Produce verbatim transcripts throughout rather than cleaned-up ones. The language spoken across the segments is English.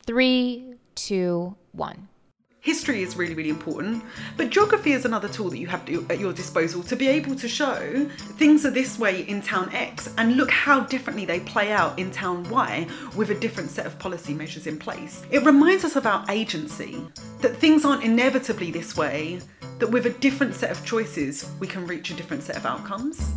Three, two, one. History is really, really important, but geography is another tool that you have to, at your disposal to be able to show things are this way in town X and look how differently they play out in town Y with a different set of policy measures in place. It reminds us of our agency, that things aren't inevitably this way, that with a different set of choices, we can reach a different set of outcomes.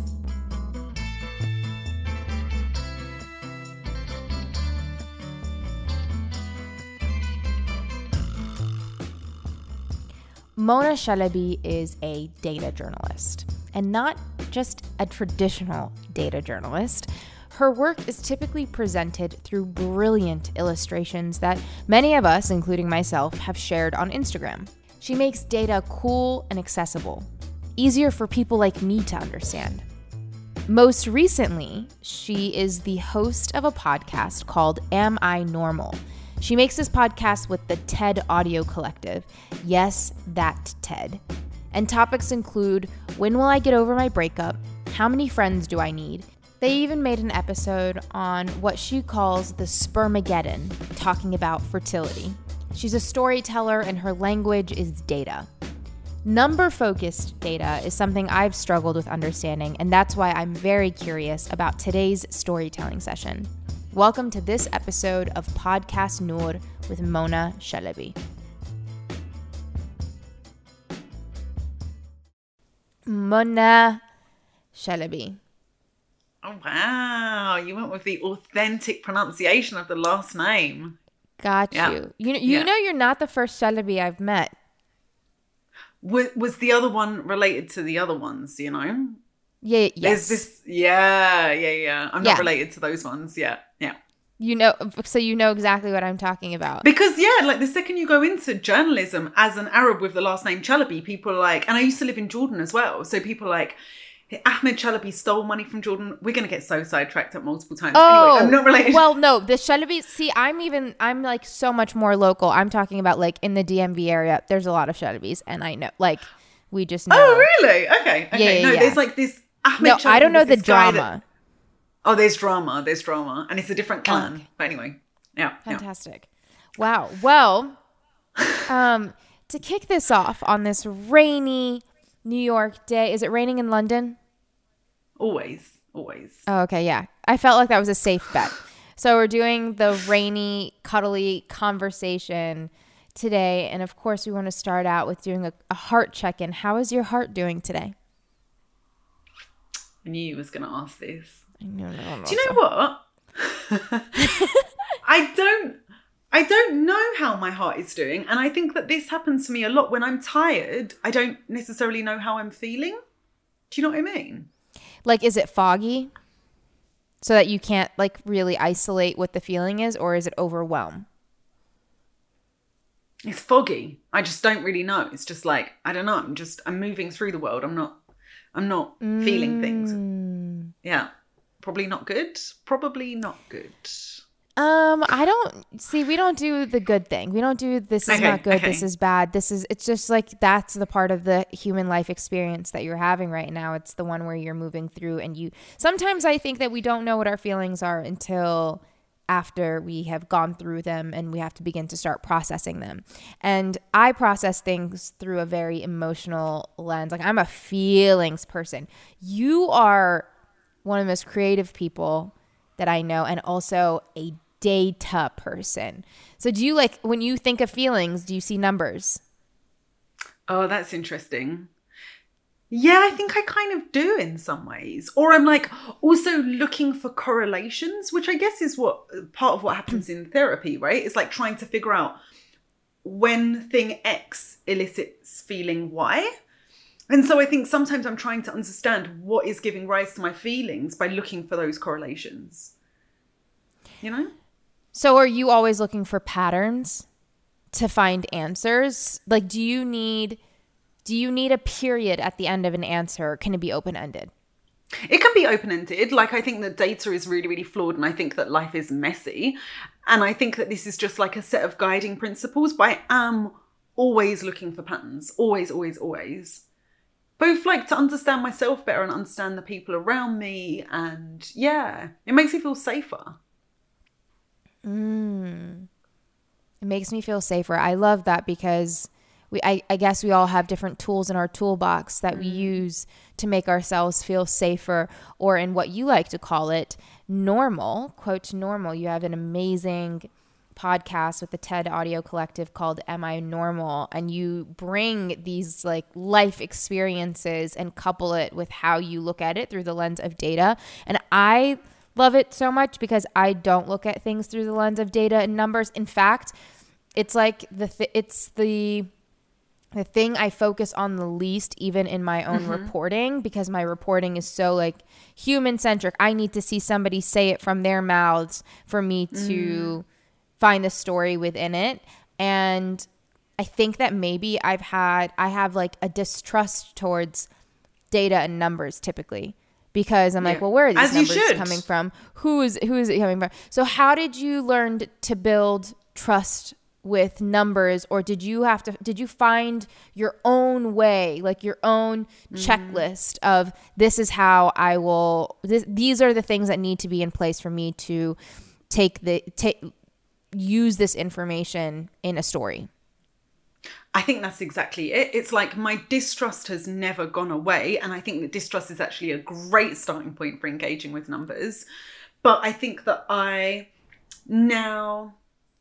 Mona Chalabi is a data journalist, and not just a traditional data journalist. Her work is typically presented through brilliant illustrations that many of us, including myself, have shared on Instagram. She makes data cool and accessible, easier for people like me to understand. Most recently, she is the host of a podcast called Am I Normal? She makes this podcast with the TED Audio Collective. Yes, that TED. And topics include, when will I get over my breakup? How many friends do I need? They even made an episode on what she calls the spermageddon, talking about fertility. She's a storyteller and her language is data. Number-focused data is something I've struggled with understanding, and that's why I'm very curious about today's storytelling session. Welcome to this episode of Podcast Noor with Mona Chalabi. Mona Chalabi. Oh, wow. You went with the authentic pronunciation of the last name. Got yeah. you. You, you yeah. know you're not the first Chalabi I've met. Was, was the other one related to the other ones, you know? Yeah, yes. There's this, yeah, yeah, yeah. I'm yeah. not related to those ones. Yeah, yeah. You know, so you know exactly what I'm talking about. Because, yeah, like the second you go into journalism as an Arab with the last name Chalabi, people are like, and I used to live in Jordan as well. So people are like, Ahmed Chalabi stole money from Jordan. We're going to get so sidetracked at multiple times. Oh, anyway, I'm not related. Well, no, the Chalabi, see, I'm even, I'm like so much more local. I'm talking about like in the D M V area, there's a lot of Chalabis and I know, like, we just know. Oh, really? Okay. Okay. Yeah, yeah, no, yeah. there's like this Ahmed No, Chalabi I don't know was the this guy drama. that- oh, there's drama. There's drama. And it's a different clan. Okay. But anyway. Yeah. Fantastic. Yeah. Wow. Well, um, to kick this off on this rainy New York day, is it raining in London? Always. Always. Oh, okay. Yeah. I felt like that was a safe bet. So we're doing the rainy, cuddly conversation today. And of course, we want to start out with doing a, a heart check-in. How is your heart doing today? I knew you was going to ask this. I know, no, no, Do you know what? I don't I don't know how my heart is doing, and I think that this happens to me a lot when I'm tired. I don't necessarily know how I'm feeling. Do you know what I mean? Like, is it foggy so that you can't like really isolate what the feeling is, or is it overwhelm? It's foggy. I just don't really know. It's just like, I don't know. I'm just I'm moving through the world. I'm not I'm not mm. feeling things. Yeah. Probably not good. Probably not good. Um, I don't see. We don't do the good thing. We don't do this is okay, not good. Okay. This is bad. This is. It's just like that's the part of the human life experience that you're having right now. It's the one where you're moving through, and you. Sometimes I think that we don't know what our feelings are until after we have gone through them, and we have to begin to start processing them. And I process things through a very emotional lens. Like I'm a feelings person. You are one of the most creative people that I know, and also a data person. So do you like, when you think of feelings, do you see numbers? Oh, that's interesting. Yeah, I think I kind of do in some ways. Or I'm like also looking for correlations, which I guess is what part of what happens in therapy, right? It's like trying to figure out when thing X elicits feeling Y. And so I think sometimes I'm trying to understand what is giving rise to my feelings by looking for those correlations. You know? So are you always looking for patterns to find answers? Like, do you need do you need a period at the end of an answer? Or can it be open-ended? It can be open-ended. Like, I think that data is really, really flawed, and I think that life is messy. And I think that this is just like a set of guiding principles, but I am always looking for patterns. Always, always, always. Both like to understand myself better and understand the people around me. And yeah, it makes me feel safer. Mm. makes me feel safer. I love that because we, I, I guess we all have different tools in our toolbox that we use to make ourselves feel safer, or in what you like to call it, normal, quote normal. You have an amazing podcast with the TED Audio Collective called Am I Normal? And you bring these like life experiences and couple it with how you look at it through the lens of data. And I love it so much because I don't look at things through the lens of data and numbers. In fact, it's like the th- it's the the thing I focus on the least, even in my own mm-hmm. reporting, because my reporting is so like human centric. I need to see somebody say it from their mouths for me to mm. find the story within it. And I think that maybe I've had, I have like a distrust towards data and numbers typically, because I'm yeah. like, well, where are these As numbers coming from? Who is, who is it coming from? So how did you learn to build trust with numbers, or did you have to, did you find your own way, like your own mm-hmm. checklist of this is how I will, this, these are the things that need to be in place for me to take the, take, use this information in a story? I think that's exactly it. It's like my distrust has never gone away. And I think that distrust is actually a great starting point for engaging with numbers. But I think that I now,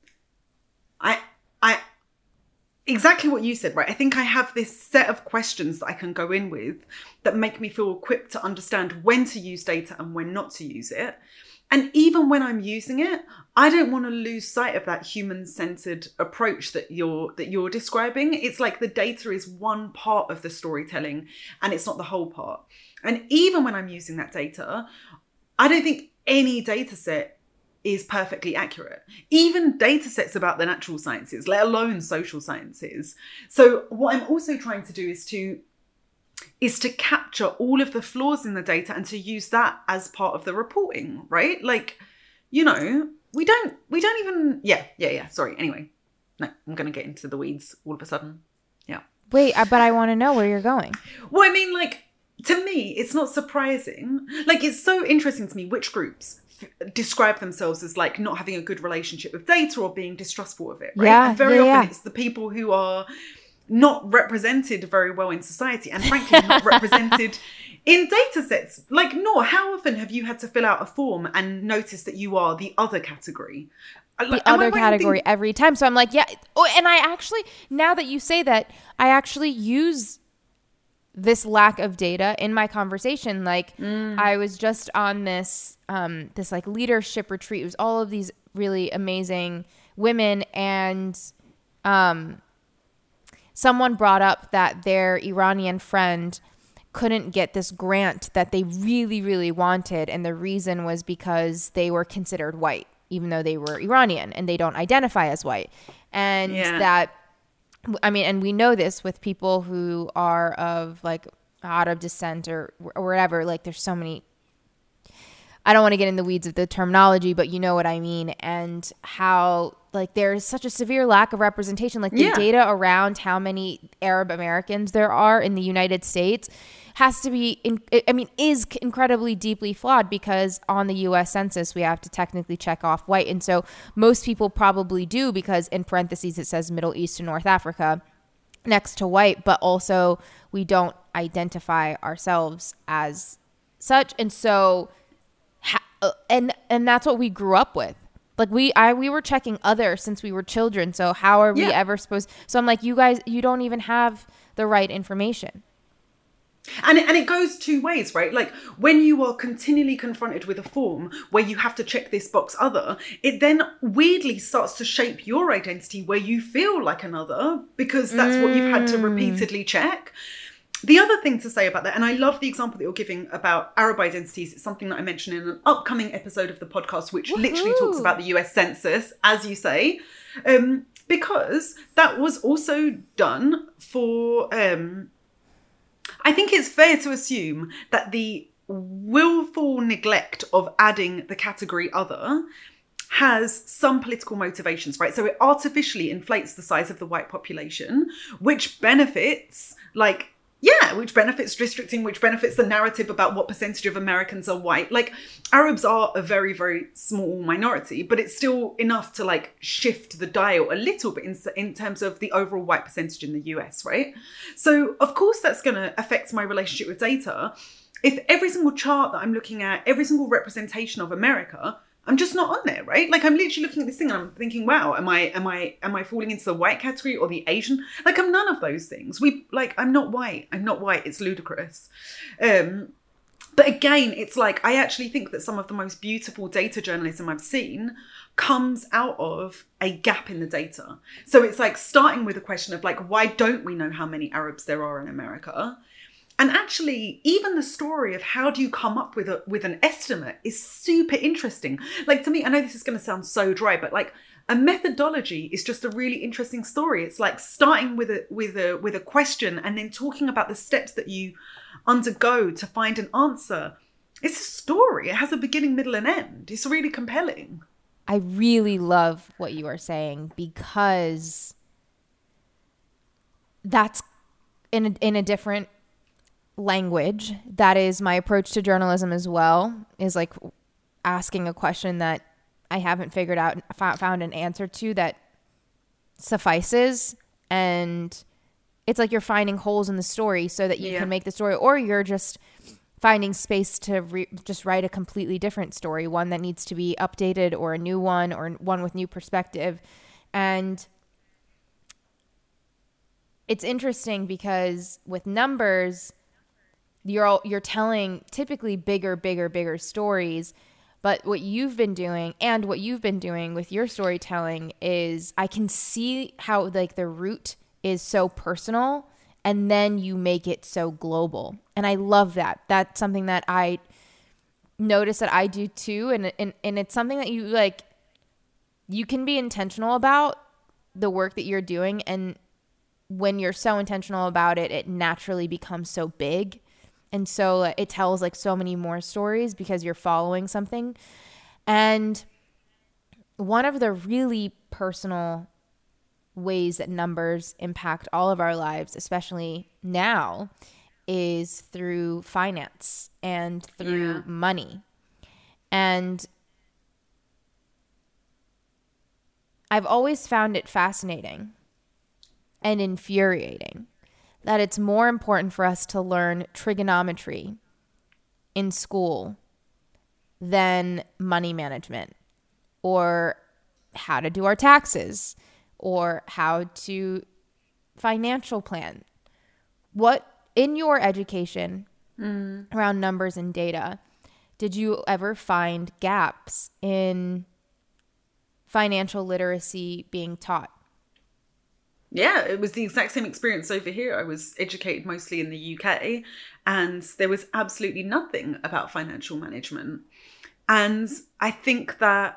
I, I, exactly what you said, right? I think I have this set of questions that I can go in with that make me feel equipped to understand when to use data and when not to use it. And even when I'm using it, I don't want to lose sight of that human-centered approach that you're that you're describing. It's like the data is one part of the storytelling and it's not the whole part. And even when I'm using that data, I don't think any data set is perfectly accurate. Even data sets about the natural sciences, let alone social sciences. So what I'm also trying to do is to is to capture all of the flaws in the data and to use that as part of the reporting, right? Like, you know, we don't, we don't even, yeah, yeah, yeah. Sorry. Anyway, no, I'm going to get into the weeds all of a sudden. Yeah. Wait, but I want to know where you're going. Well, I mean, like, to me, it's not surprising. Like, it's so interesting to me which groups f- describe themselves as like not having a good relationship with data or being distrustful of it, right? Yeah, and very yeah, often yeah. it's the people who are not represented very well in society and frankly not represented in data sets. Like, Noor, how often have you had to fill out a form and notice that you are the other category? The Am other category think- every time. So I'm like, yeah. Oh, and I actually, now that you say that, I actually use this lack of data in my conversation. Like mm. I was just on this, um, this like leadership retreat. It was all of these really amazing women, and um, someone brought up that their Iranian friend couldn't get this grant that they really, really wanted. And the reason was because they were considered white, even though they were Iranian and they don't identify as white. And yeah. that, I mean, and we know this with people who are of like Arab descent or, or whatever, like there's so many, I don't want to get in the weeds of the terminology, but you know what I mean. And how like there's such a severe lack of representation, like the yeah. data around how many Arab Americans there are in the United States has to be, in, I mean, is incredibly deeply flawed, because on the U S Census, we have to technically check off white. And so most people probably do, because in parentheses, it says Middle East and North Africa next to white, but also we don't identify ourselves as such. And so, and, and that's what we grew up with. Like we, I, we were checking other since we were children. So how are we yeah. ever supposed? So I'm like, you guys, you don't even have the right information. And it, and it goes two ways, right? Like when you are continually confronted with a form where you have to check this box other, it then weirdly starts to shape your identity where you feel like another, because that's mm. what you've had to repeatedly check. The other thing to say about that, and I love the example that you're giving about Arab identities. It's something that I mentioned in an upcoming episode of the podcast, which Woo-hoo. literally talks about the U S Census, as you say, um, because that was also done for... Um, I think it's fair to assume that the willful neglect of adding the category other has some political motivations, right? So it artificially inflates the size of the white population, which benefits like Yeah, which benefits districting, which benefits the narrative about what percentage of Americans are white. Like, Arabs are a very, very small minority, but it's still enough to like shift the dial a little bit in, in terms of the overall white percentage in the U S, right? So, of course, that's going to affect my relationship with data. If every single chart that I'm looking at, every single representation of America, I'm just not on there, right? Like, I'm literally looking at this thing and I'm thinking, wow, am I, am I, am I falling into the white category or the Asian? Like, I'm none of those things. We, like, I'm not white. I'm not white. It's ludicrous. Um, but again, it's like, I actually think that some of the most beautiful data journalism I've seen comes out of a gap in the data. So it's like starting with a question of like, why don't we know how many Arabs there are in America? And actually, even the story of how do you come up with a with an estimate is super interesting. Like, to me, I know this is going to sound so dry, but like a methodology is just a really interesting story. It's like starting with a with a with a question and then talking about the steps that you undergo to find an answer. It's a story. It has a beginning, middle, and end. It's really compelling. I really love what you are saying, because that's in a, in a different language. That is my approach to journalism as well, is like asking a question that I haven't figured out, found an answer to that suffices. And it's like you're finding holes in the story so that you yeah. can make the story, or you're just finding space to re- just write a completely different story, one that needs to be updated, or a new one, or one with new perspective. And it's interesting because with numbers, you're all, you're telling typically bigger, bigger, bigger stories. But what you've been doing and what you've been doing with your storytelling is I can see how like the root is so personal, and then you make it so global. And I love that. That's something that I notice that I do too. And, and, and it's something that you like, you can be intentional about the work that you're doing. And when you're so intentional about it, it naturally becomes so big. And so it tells like so many more stories because you're following something. And one of the really personal ways that numbers impact all of our lives, especially now, is through finance and through yeah. money. And I've always found it fascinating and infuriating that it's more important for us to learn trigonometry in school than money management, or how to do our taxes, or how to financial plan. What in your education mm. around numbers and data, did you ever find gaps in financial literacy being taught? Yeah, it was the exact same experience over here. I was educated mostly in the U K, and there was absolutely nothing about financial management. And I think that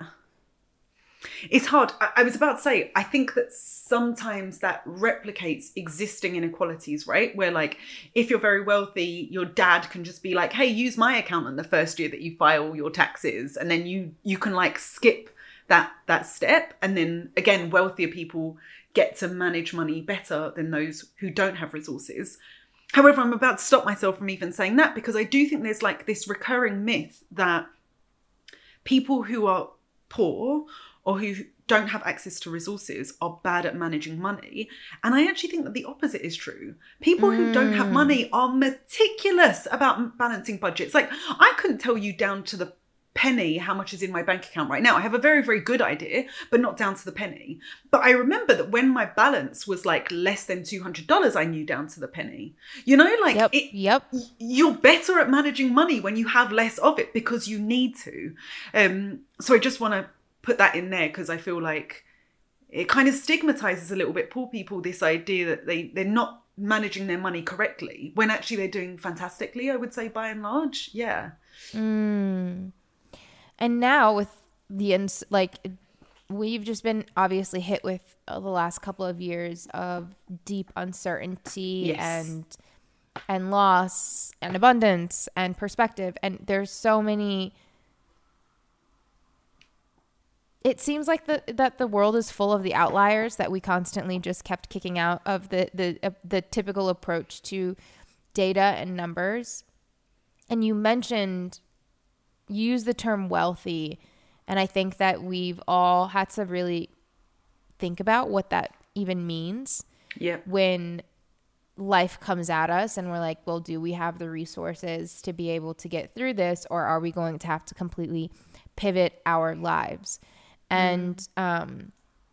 it's hard. I, I was about to say, I think that sometimes that replicates existing inequalities, right? Where like, if you're very wealthy, your dad can just be like, hey, use my accountant the first year that you file your taxes. And then you you can like skip that that step. And then again, wealthier people get to manage money better than those who don't have resources. However, I'm about to stop myself from even saying that, because I do think there's like this recurring myth that people who are poor or who don't have access to resources are bad at managing money. And I actually think that the opposite is true. People mm. who don't have money are meticulous about balancing budgets. Like, I couldn't tell you down to the penny how much is in my bank account right now. I have a very, very good idea, but not down to the penny. But I remember that when my balance was like less than two hundred dollars, I knew down to the penny. You know, like yep, it, yep. you're better at managing money when you have less of it because you need to. Um, so I just want to put that in there, because I feel like it kind of stigmatizes a little bit poor people, this idea that they, they're not managing their money correctly, when actually they're doing fantastically, I would say, by and large. Yeah. Mm. And now with the, ins- like, we've just been obviously hit with uh, the last couple of years of deep uncertainty yes. and and loss and abundance and perspective. And there's so many, it seems like the, that the world is full of the outliers that we constantly just kept kicking out of the, the, uh, the typical approach to data and numbers. And you mentioned, you used the term wealthy. And I think that we've all had to really think about what that even means. Yeah. When life comes at us and we're like, well, do we have the resources to be able to get through this, or are we going to have to completely pivot our lives? And mm. um,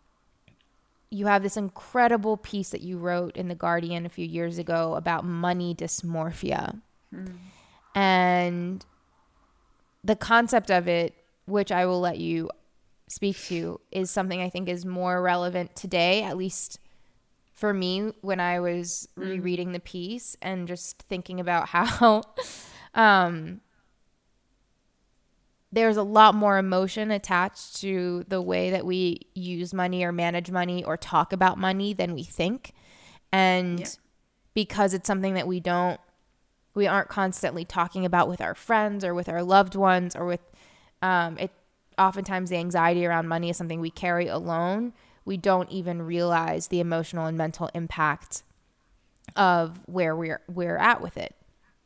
you have this incredible piece that you wrote in The Guardian a few years ago about money dysmorphia. Mm. And the concept of it, which I will let you speak to, is something I think is more relevant today, at least for me, when I was rereading the piece and just thinking about how um, there's a lot more emotion attached to the way that we use money or manage money or talk about money than we think. And yeah. because it's something that we don't, we aren't constantly talking about with our friends or with our loved ones, or with um, it. Oftentimes the anxiety around money is something we carry alone. We don't even realize the emotional and mental impact of where we're we're at with it.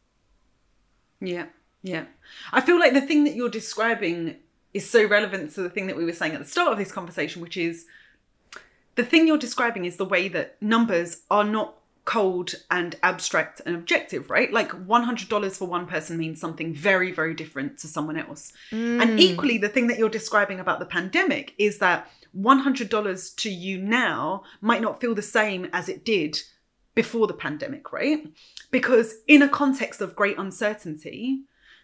Yeah, yeah. I feel like the thing that you're describing is so relevant to the thing that we were saying at the start of this conversation, which is the thing you're describing is the way that numbers are not cold and abstract and objective, right? Like one hundred dollars for one person means something very, very different to someone else. Mm. And equally, the thing that you're describing about the pandemic is that one hundred dollars to you now might not feel the same as it did before the pandemic, right? Because in a context of great uncertainty,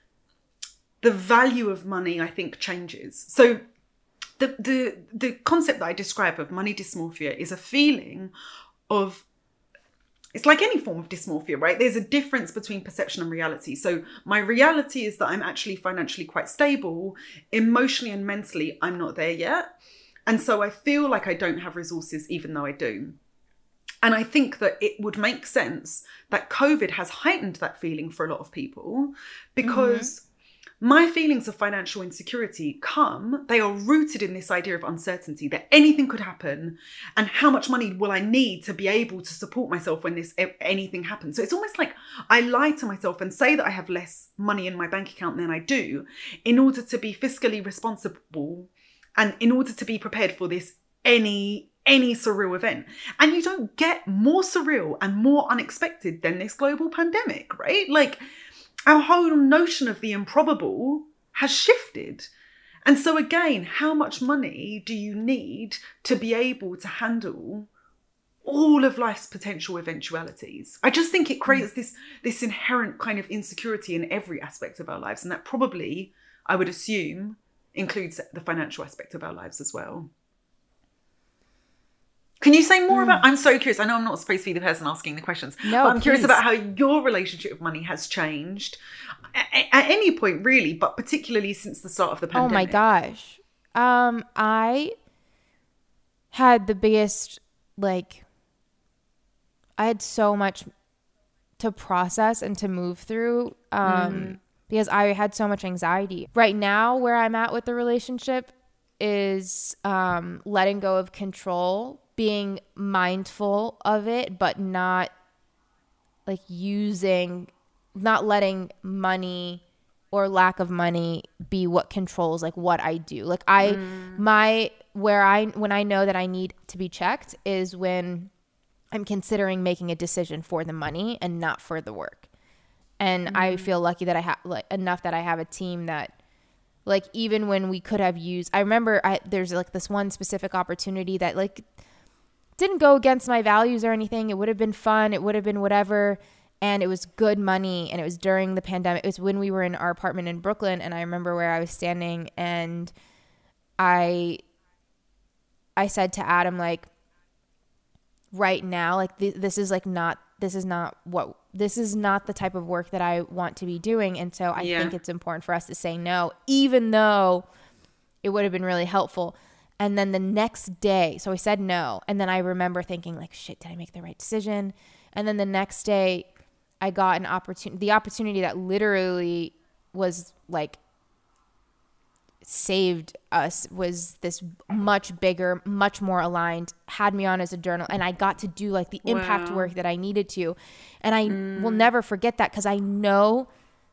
the value of money, I think, changes. So the the the concept that I describe of money dysmorphia is a feeling of, it's like any form of dysmorphia, right? There's a difference between perception and reality. So my reality is that I'm actually financially quite stable. Emotionally and mentally, I'm not there yet. And so I feel like I don't have resources, even though I do. And I think that it would make sense that COVID has heightened that feeling for a lot of people, because mm-hmm. my feelings of financial insecurity come, they are rooted in this idea of uncertainty, that anything could happen, and how much money will I need to be able to support myself when this anything happens. So it's almost like I lie to myself and say that I have less money in my bank account than I do in order to be fiscally responsible and in order to be prepared for this any any surreal event. And you don't get more surreal and more unexpected than this global pandemic, right? Like, our whole notion of the improbable has shifted. And so again, how much money do you need to be able to handle all of life's potential eventualities? I just think it creates this, this inherent kind of insecurity in every aspect of our lives. And that probably, I would assume, includes the financial aspect of our lives as well. Can you say more mm. about, I'm so curious, I know I'm not supposed to be the person asking the questions, no, but I'm please. curious about how your relationship with money has changed at, at any point really, but particularly since the start of the pandemic. Oh my gosh. Um, I had the biggest, like, I had so much to process and to move through um, mm. because I had so much anxiety. Right now, where I'm at with the relationship is um, letting go of control, being mindful of it, but not like using, not letting money or lack of money be what controls like what I do. Like I, mm. my, where I, when I know that I need to be checked is when I'm considering making a decision for the money and not for the work. And mm. I feel lucky that I have like enough that I have a team that, like, even when we could have used, I remember I, there's like this one specific opportunity that like didn't go against my values or anything. It would have been fun. It would have been whatever. And it was good money. And it was during the pandemic. It was when we were in our apartment in Brooklyn. And I remember where I was standing and I, I said to Adam, like, right now, like th- this is like not, this is not what, this is not the type of work that I want to be doing. And so I yeah. think it's important for us to say no, even though it would have been really helpful. And then the next day, so I said no. And then I remember thinking like, shit, did I make the right decision? And then the next day I got an opportunity, the opportunity that literally was like saved us was this much bigger, much more aligned, had me on as a journal, and I got to do like the impact Wow. work that I needed to. And I mm. will never forget that, because I know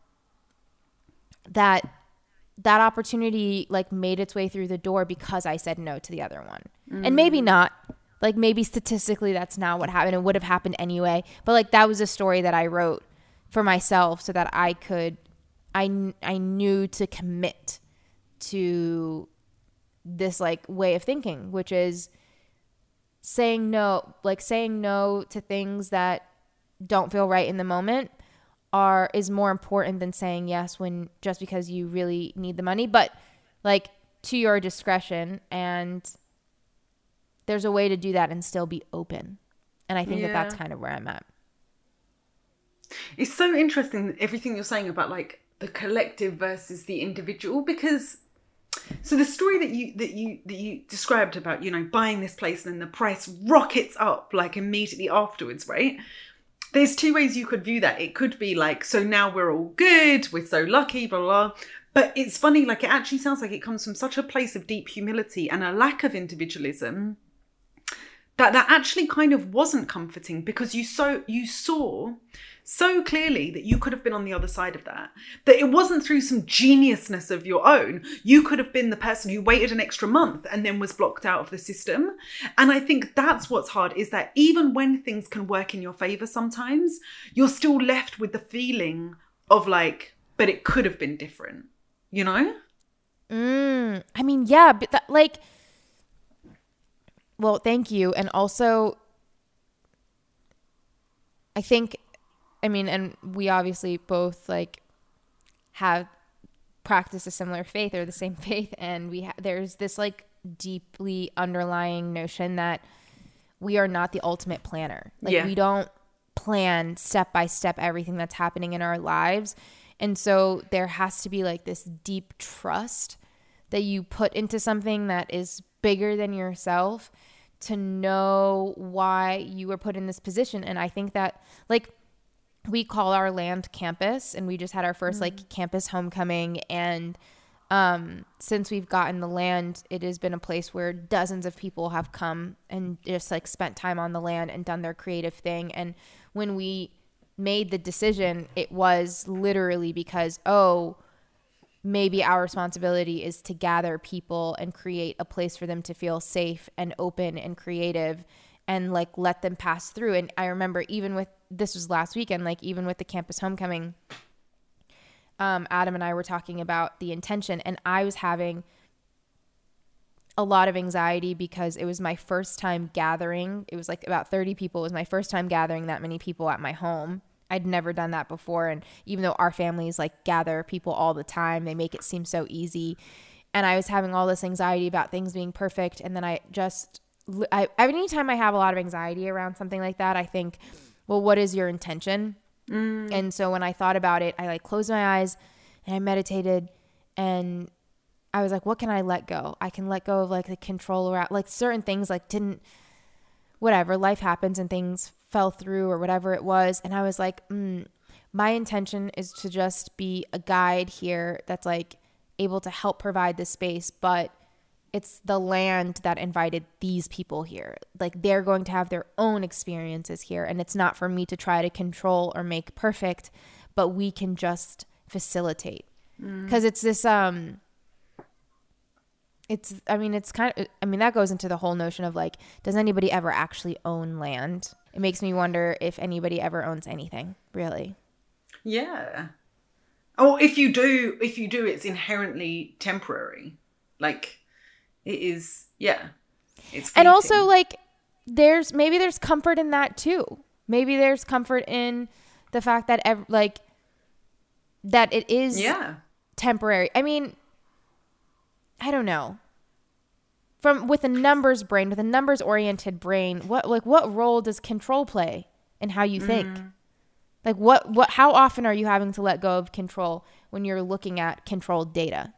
that that opportunity like made its way through the door because I said no to the other one. Mm. And maybe not, like maybe statistically that's not what happened. It would have happened anyway. But like that was a story that I wrote for myself so that I could, I, I knew to commit to this like way of thinking, which is saying no, like saying no to things that don't feel right in the moment are is more important than saying yes when just because you really need the money, but like to your discretion. And there's a way to do that and still be open. And I think yeah. that that's kind of where I'm at. It's so interesting, everything you're saying about like the collective versus the individual, because so the story that you that you that you described about, you know, buying this place and then the price rockets up like immediately afterwards, right? There's two ways you could view that. It could be like, so now we're all good, we're so lucky, blah, blah, blah. But it's funny, like it actually sounds like it comes from such a place of deep humility and a lack of individualism that that actually kind of wasn't comforting, because you so you saw so clearly that you could have been on the other side of that, that it wasn't through some geniusness of your own. You could have been the person who waited an extra month and then was blocked out of the system. And I think that's what's hard, is that even when things can work in your favor sometimes, you're still left with the feeling of like, but it could have been different, you know? Mm, I mean, yeah, but that, like, well, thank you. And also, I think, I mean, and we obviously both like have practiced a similar faith or the same faith. And we ha- there's this like deeply underlying notion that we are not the ultimate planner. Like yeah. we don't plan step by step everything that's happening in our lives. And so there has to be like this deep trust that you put into something that is bigger than yourself to know why you were put in this position. And I think that like we call our land campus, and we just had our first mm-hmm. like campus homecoming. And um, since we've gotten the land, it has been a place where dozens of people have come and just like spent time on the land and done their creative thing. And when we made the decision, it was literally because, oh, maybe our responsibility is to gather people and create a place for them to feel safe and open and creative and like let them pass through. And I remember even with, this was last weekend, like even with the campus homecoming, um, Adam and I were talking about the intention, and I was having a lot of anxiety because it was my first time gathering. It was like about thirty people. It was my first time gathering that many people at my home. I'd never done that before. And even though our families like gather people all the time, they make it seem so easy. And I was having all this anxiety about things being perfect. And then I just, I, every time I have a lot of anxiety around something like that, I think, well, what is your intention? Mm. And so when I thought about it, I like closed my eyes and I meditated, and I was like, what can I let go? I can let go of like the control around like certain things, like didn't, whatever, life happens and things fell through or whatever it was. And I was like, mm, my intention is to just be a guide here that's like able to help provide this space, but it's the land that invited these people here. Like they're going to have their own experiences here, and it's not for me to try to control or make perfect, but we can just facilitate. Because mm. it's this, um, it's, I mean, it's kind of, I mean, that goes into the whole notion of like, does anybody ever actually own land? It makes me wonder if anybody ever owns anything, really. Yeah. Oh, if you do, if you do, it's inherently temporary. Like it is, yeah. It's fleeting. And also like there's, maybe there's comfort in that too. Maybe there's comfort in the fact that ev- like, that it is yeah. temporary. I mean, I don't know. From with a numbers brain, with a numbers oriented brain, what like what role does control play in how you think? Mm. Like what what how often are you having to let go of control when you're looking at controlled data?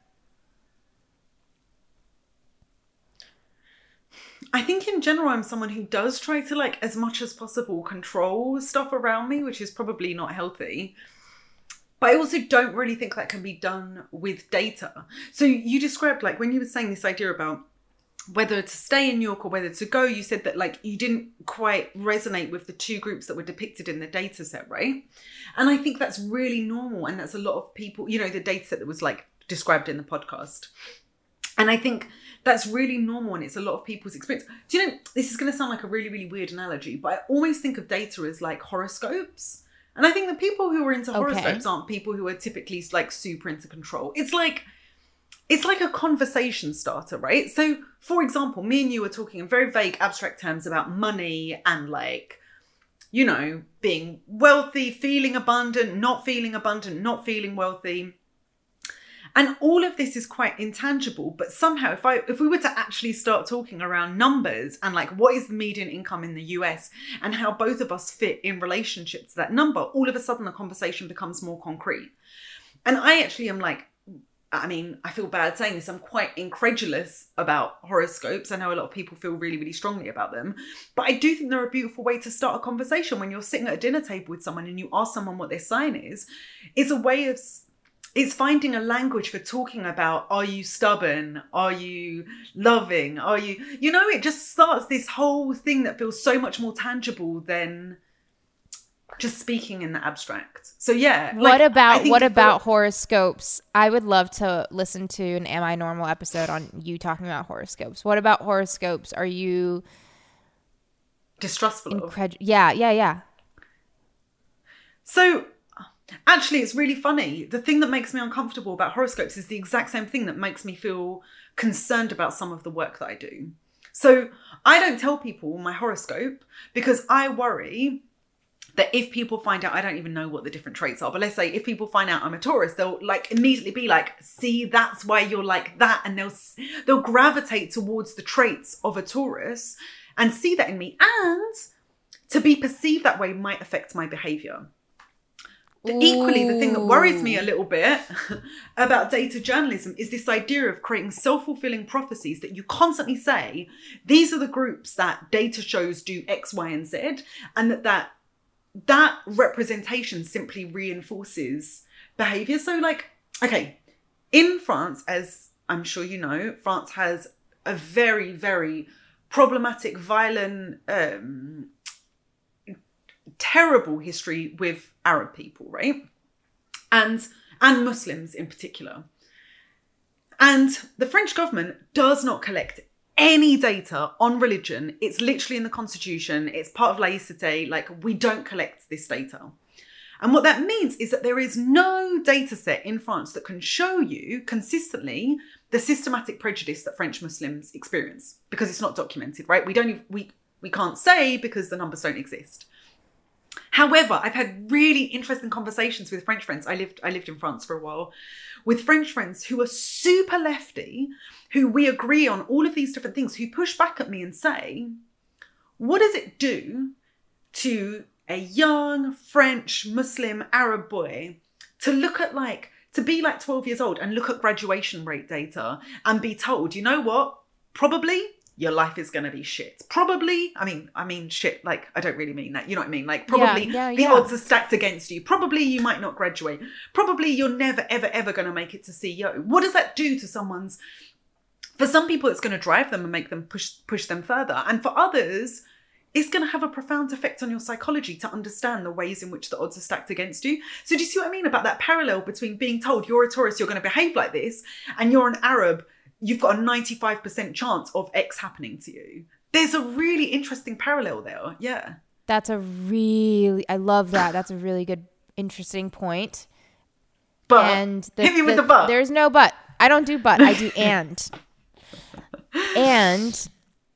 I think in general I'm someone who does try to like as much as possible control stuff around me, which is probably not healthy. But I also don't really think that can be done with data. So you described, like, when you were saying this idea about whether to stay in New York or whether to go, you said that, like, you didn't quite resonate with the two groups that were depicted in the data set, right? And I think that's really normal. And that's a lot of people, you know, the data set that was, like, described in the podcast. And I think that's really normal, and it's a lot of people's experience. Do you know, this is going to sound like a really, really weird analogy, but I always think of data as like horoscopes. And I think the people who are into Okay. horoscopes aren't people who are typically like super into control. It's like, it's like a conversation starter, right? So, for example, me and you were talking in very vague, abstract terms about money and, like, you know, being wealthy, feeling abundant, not feeling abundant, not feeling wealthy. And all of this is quite intangible, but somehow if I if we were to actually start talking around numbers and, like, what is the median income in the U S and how both of us fit in relationship to that number, all of a sudden the conversation becomes more concrete. And I actually am like, I mean, I feel bad saying this, I'm quite incredulous about horoscopes. I know a lot of people feel really, really strongly about them, but I do think they're a beautiful way to start a conversation. When you're sitting at a dinner table with someone and you ask someone what their sign is, it's a way of... It's finding a language for talking about, are you stubborn? Are you loving? Are you, you know, it just starts this whole thing that feels so much more tangible than just speaking in the abstract. So yeah. What like, about, what about the, horoscopes? I would love to listen to an Am I Normal episode on you talking about horoscopes. What about horoscopes? Are you distrustful of? Incred- yeah, yeah, yeah. So... Actually, it's really funny. The thing that makes me uncomfortable about horoscopes is the exact same thing that makes me feel concerned about some of the work that I do. So I don't tell people my horoscope because I worry that if people find out, I don't even know what the different traits are, but let's say if people find out I'm a Taurus, they'll like immediately be like, see, that's why you're like that. And they'll, they'll gravitate towards the traits of a Taurus and see that in me. And to be perceived that way might affect my behavior. Equally, the thing that worries me a little bit about data journalism is this idea of creating self-fulfilling prophecies that you constantly say, these are the groups that data shows do X, Y, and Z, and that that, that representation simply reinforces behavior. So like, okay, in France, as I'm sure you know, France has a very, very problematic, violent, um, terrible history with Arab people, right? And and Muslims in particular. And the French government does not collect any data on religion. It's literally in the constitution. It's part of laïcité. Like, we don't collect this data. And what that means is that there is no data set in France that can show you consistently the systematic prejudice that French Muslims experience, because it's not documented, right? We don't, we, we can't say because the numbers don't exist. However, I've had really interesting conversations with French friends. I lived I lived in France for a while with French friends who are super lefty, who we agree on all of these different things, who push back at me and say, what does it do to a young French Muslim Arab boy to look at like, to be like twelve years old and look at graduation rate data and be told, you know what, probably your life is going to be shit. Probably, I mean, I mean shit, like, I don't really mean that. You know what I mean? Like, probably yeah, yeah, the yeah. odds are stacked against you. Probably you might not graduate. Probably you're never, ever, ever going to make it to C E O. What does that do to someone's... For some people, it's going to drive them and make them push push them further. And for others, it's going to have a profound effect on your psychology to understand the ways in which the odds are stacked against you. So do you see what I mean about that parallel between being told you're a Taurus, you're going to behave like this, and you're an Arab, you've got a ninety-five percent chance of X happening to you? There's a really interesting parallel there. Yeah. That's a really, I love that. That's a really good, interesting point. But and the, hit me with the, the but. There's no but. I don't do but. I do and. And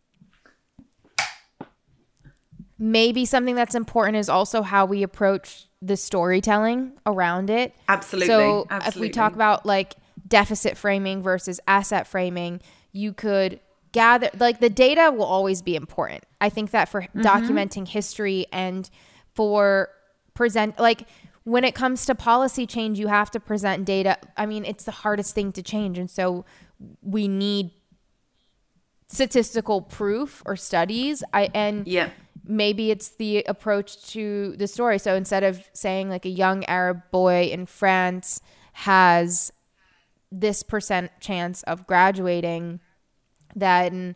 maybe something that's important is also how we approach the storytelling around it. Absolutely. So Absolutely. if we talk about like deficit framing versus asset framing, you could gather, like, the data will always be important. I think that for mm-hmm. documenting history and for present, like when it comes to policy change, you have to present data. I mean, it's the hardest thing to change. And so we need statistical proof or studies. I and yeah. maybe it's the approach to the story. So instead of saying like a young Arab boy in France has this percent chance of graduating, then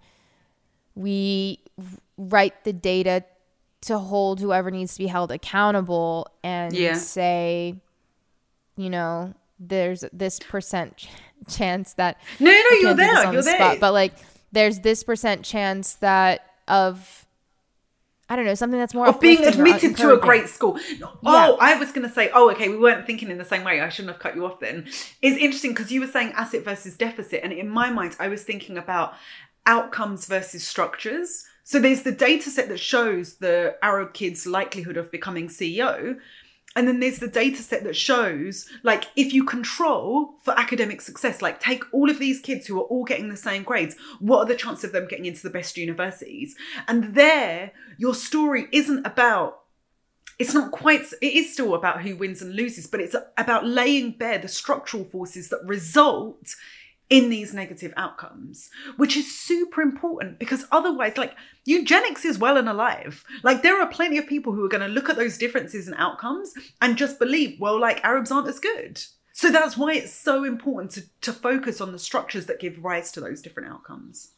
we write the data to hold whoever needs to be held accountable and yeah. say, you know, there's this percent ch- chance that no, no, you're there, you're the there. Spot, but like, there's this percent chance that of, I don't know, something that's more of being admitted to a great school. Oh, yeah. I was going to say, oh, okay, we weren't thinking in the same way. I shouldn't have cut you off then. It's interesting because you were saying asset versus deficit. And in my mind, I was thinking about outcomes versus structures. So there's the data set that shows the Arab kids' likelihood of becoming C E O. And then there's the data set that shows, like, if you control for academic success, like take all of these kids who are all getting the same grades, what are the chances of them getting into the best universities? And there, your story isn't about, it's not quite, it is still about who wins and loses, but it's about laying bare the structural forces that result in these negative outcomes, which is super important because otherwise, like, eugenics is well and alive. Like, there are plenty of people who are going to look at those differences in outcomes and just believe, well, like, Arabs aren't as good. So that's why it's so important to, to focus on the structures that give rise to those different outcomes.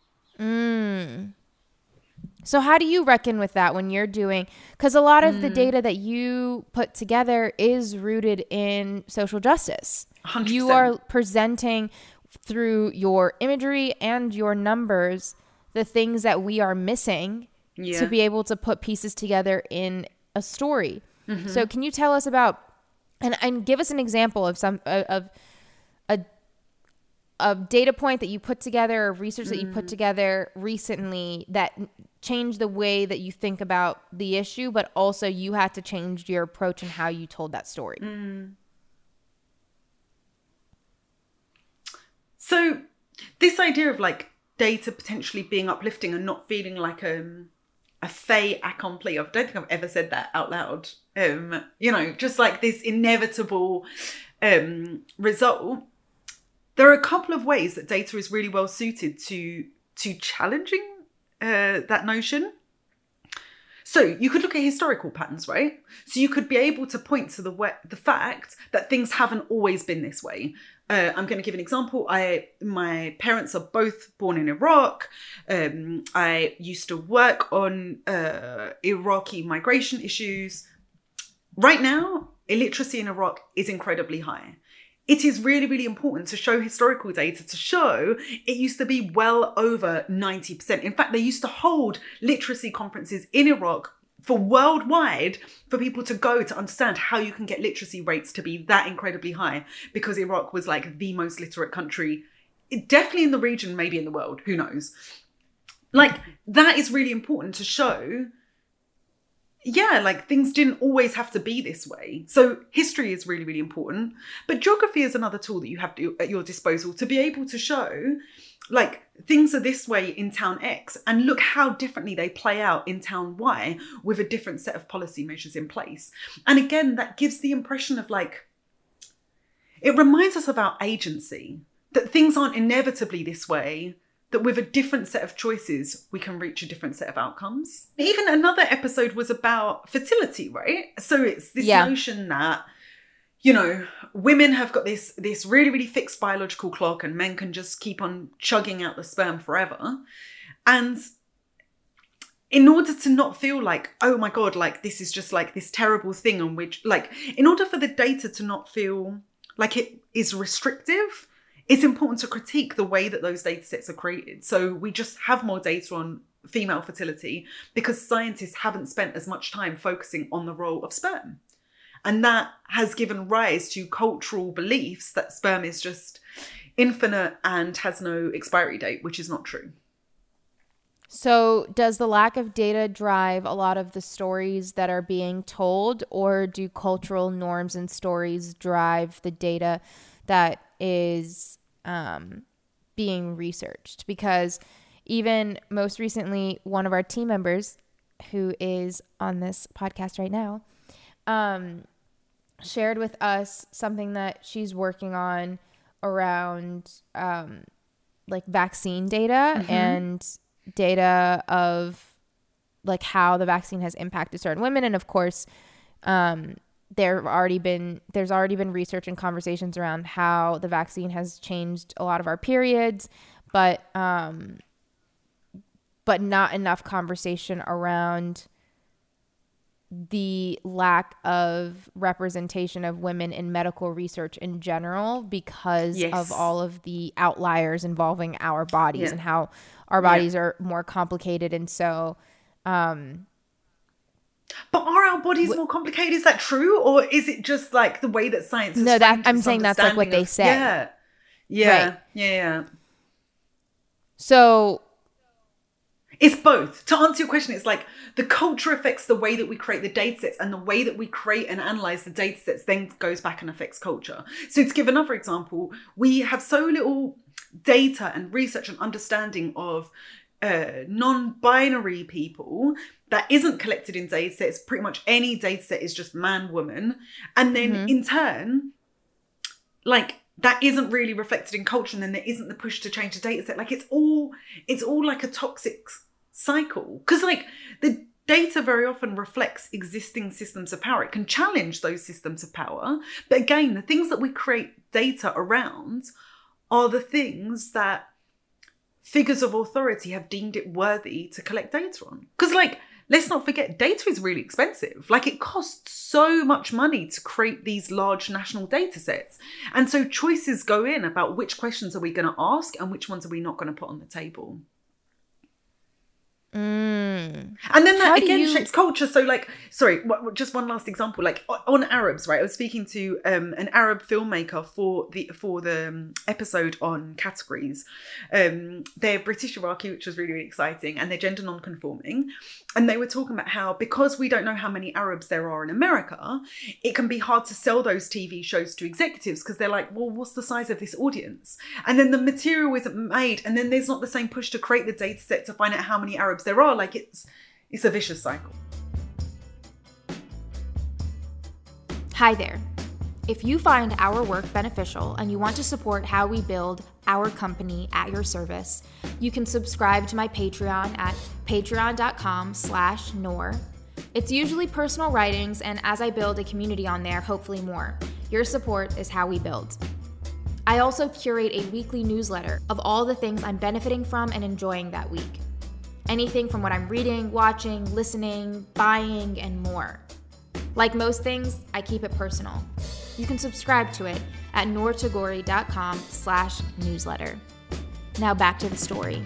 Mm. So how do you reckon with that when you're doing, because a lot of mm. the data that you put together is rooted in social justice. one hundred percent. You are presenting through your imagery and your numbers the things that we are missing yeah. to be able to put pieces together in a story. Mm-hmm. So can you tell us about, and, and give us an example of some of a, a data point that you put together, or research mm. that you put together recently that changed the way that you think about the issue, but also you had to change your approach and how you told that story. Mm. So this idea of like data potentially being uplifting and not feeling like um, a fait accompli, I don't think I've ever said that out loud. Um, you know, just like this inevitable um, result. There are a couple of ways that data is really well suited to, to challenging uh, that notion. So you could look at historical patterns, right? So you could be able to point to the way, the fact that things haven't always been this way. Uh, I'm going to give an example. I, my parents are both born in Iraq. Um, I used to work on uh, Iraqi migration issues. Right now, illiteracy in Iraq is incredibly high. It is really, really important to show historical data to show it used to be well over ninety percent. In fact, they used to hold literacy conferences in Iraq for worldwide for people to go to understand how you can get literacy rates to be that incredibly high, because Iraq was like the most literate country, definitely in the region, maybe in the world, who knows? Like, that is really important to show. Yeah, like things didn't always have to be this way. So history is really, really important. But geography is another tool that you have to, at your disposal to be able to show like things are this way in town X and look how differently they play out in town Y with a different set of policy measures in place. And again, that gives the impression of like, it reminds us of our agency, that things aren't inevitably this way, that with a different set of choices, we can reach a different set of outcomes. Even another episode was about fertility, right? So it's this yeah. notion that, you know, women have got this, this really, really fixed biological clock and men can just keep on chugging out the sperm forever. And in order to not feel like, oh my God, like this is just like this terrible thing on which, like, in order for the data to not feel like it is restrictive, it's important to critique the way that those data sets are created. So we just have more data on female fertility because scientists haven't spent as much time focusing on the role of sperm. And that has given rise to cultural beliefs that sperm is just infinite and has no expiry date, which is not true. So does the lack of data drive a lot of the stories that are being told, or do cultural norms and stories drive the data that is um, being researched? Because even most recently, one of our team members who is on this podcast right now um, shared with us something that she's working on around um, like vaccine data mm-hmm. and data of like how the vaccine has impacted certain women. And of course, um, there have already been there's already been research and conversations around how the vaccine has changed a lot of our periods, but um, but not enough conversation around the lack of representation of women in medical research in general because yes. of all of the outliers involving our bodies yeah. and how our bodies yeah. are more complicated. And so um but are our bodies wh- more complicated? Is that true? Or is it just like the way that science has no that I'm saying that's like what of, they say. Yeah. Yeah. Right. Yeah. Yeah. So it's both. To answer your question, it's like the culture affects the way that we create the data sets, and the way that we create and analyze the data sets then goes back and affects culture. So to give another example, we have so little data and research and understanding of uh, non-binary people that isn't collected in data sets. Pretty much any data set is just man, woman. And then mm-hmm. in turn, like, that isn't really reflected in culture, and then there isn't the push to change the data set. Like it's all, it's all like a toxic cycle. Because like the data very often reflects existing systems of power. It can challenge those systems of power. But again, the things that we create data around are the things that figures of authority have deemed it worthy to collect data on. Because like, let's not forget, data is really expensive. Like it costs so much money to create these large national data sets. And so choices go in about which questions are we going to ask and which ones are we not going to put on the table. Mm. And then that How again you... shapes culture. So like, sorry, w- just one last example. Like on Arabs, right? I was speaking to um, an Arab filmmaker for the for the um, episode on categories. Um, they're British Iraqi, which was really, really exciting, and they're gender non-conforming. And they were talking about how because we don't know how many Arabs there are in America, it can be hard to sell those T V shows to executives because they're like, well, what's the size of this audience? And then the material isn't made, and then there's not the same push to create the data set to find out how many Arabs there are. Like it's it's a vicious cycle. Hi there. If you find our work beneficial and you want to support how we build our company at your service, you can subscribe to my Patreon at patreon.com slash Noor. It's usually personal writings, and as I build a community on there, hopefully more. Your support is how we build. I also curate a weekly newsletter of all the things I'm benefiting from and enjoying that week. Anything from what I'm reading, watching, listening, buying, and more. Like most things, I keep it personal. You can subscribe to it at noortagori.com slash newsletter. Now back to the story.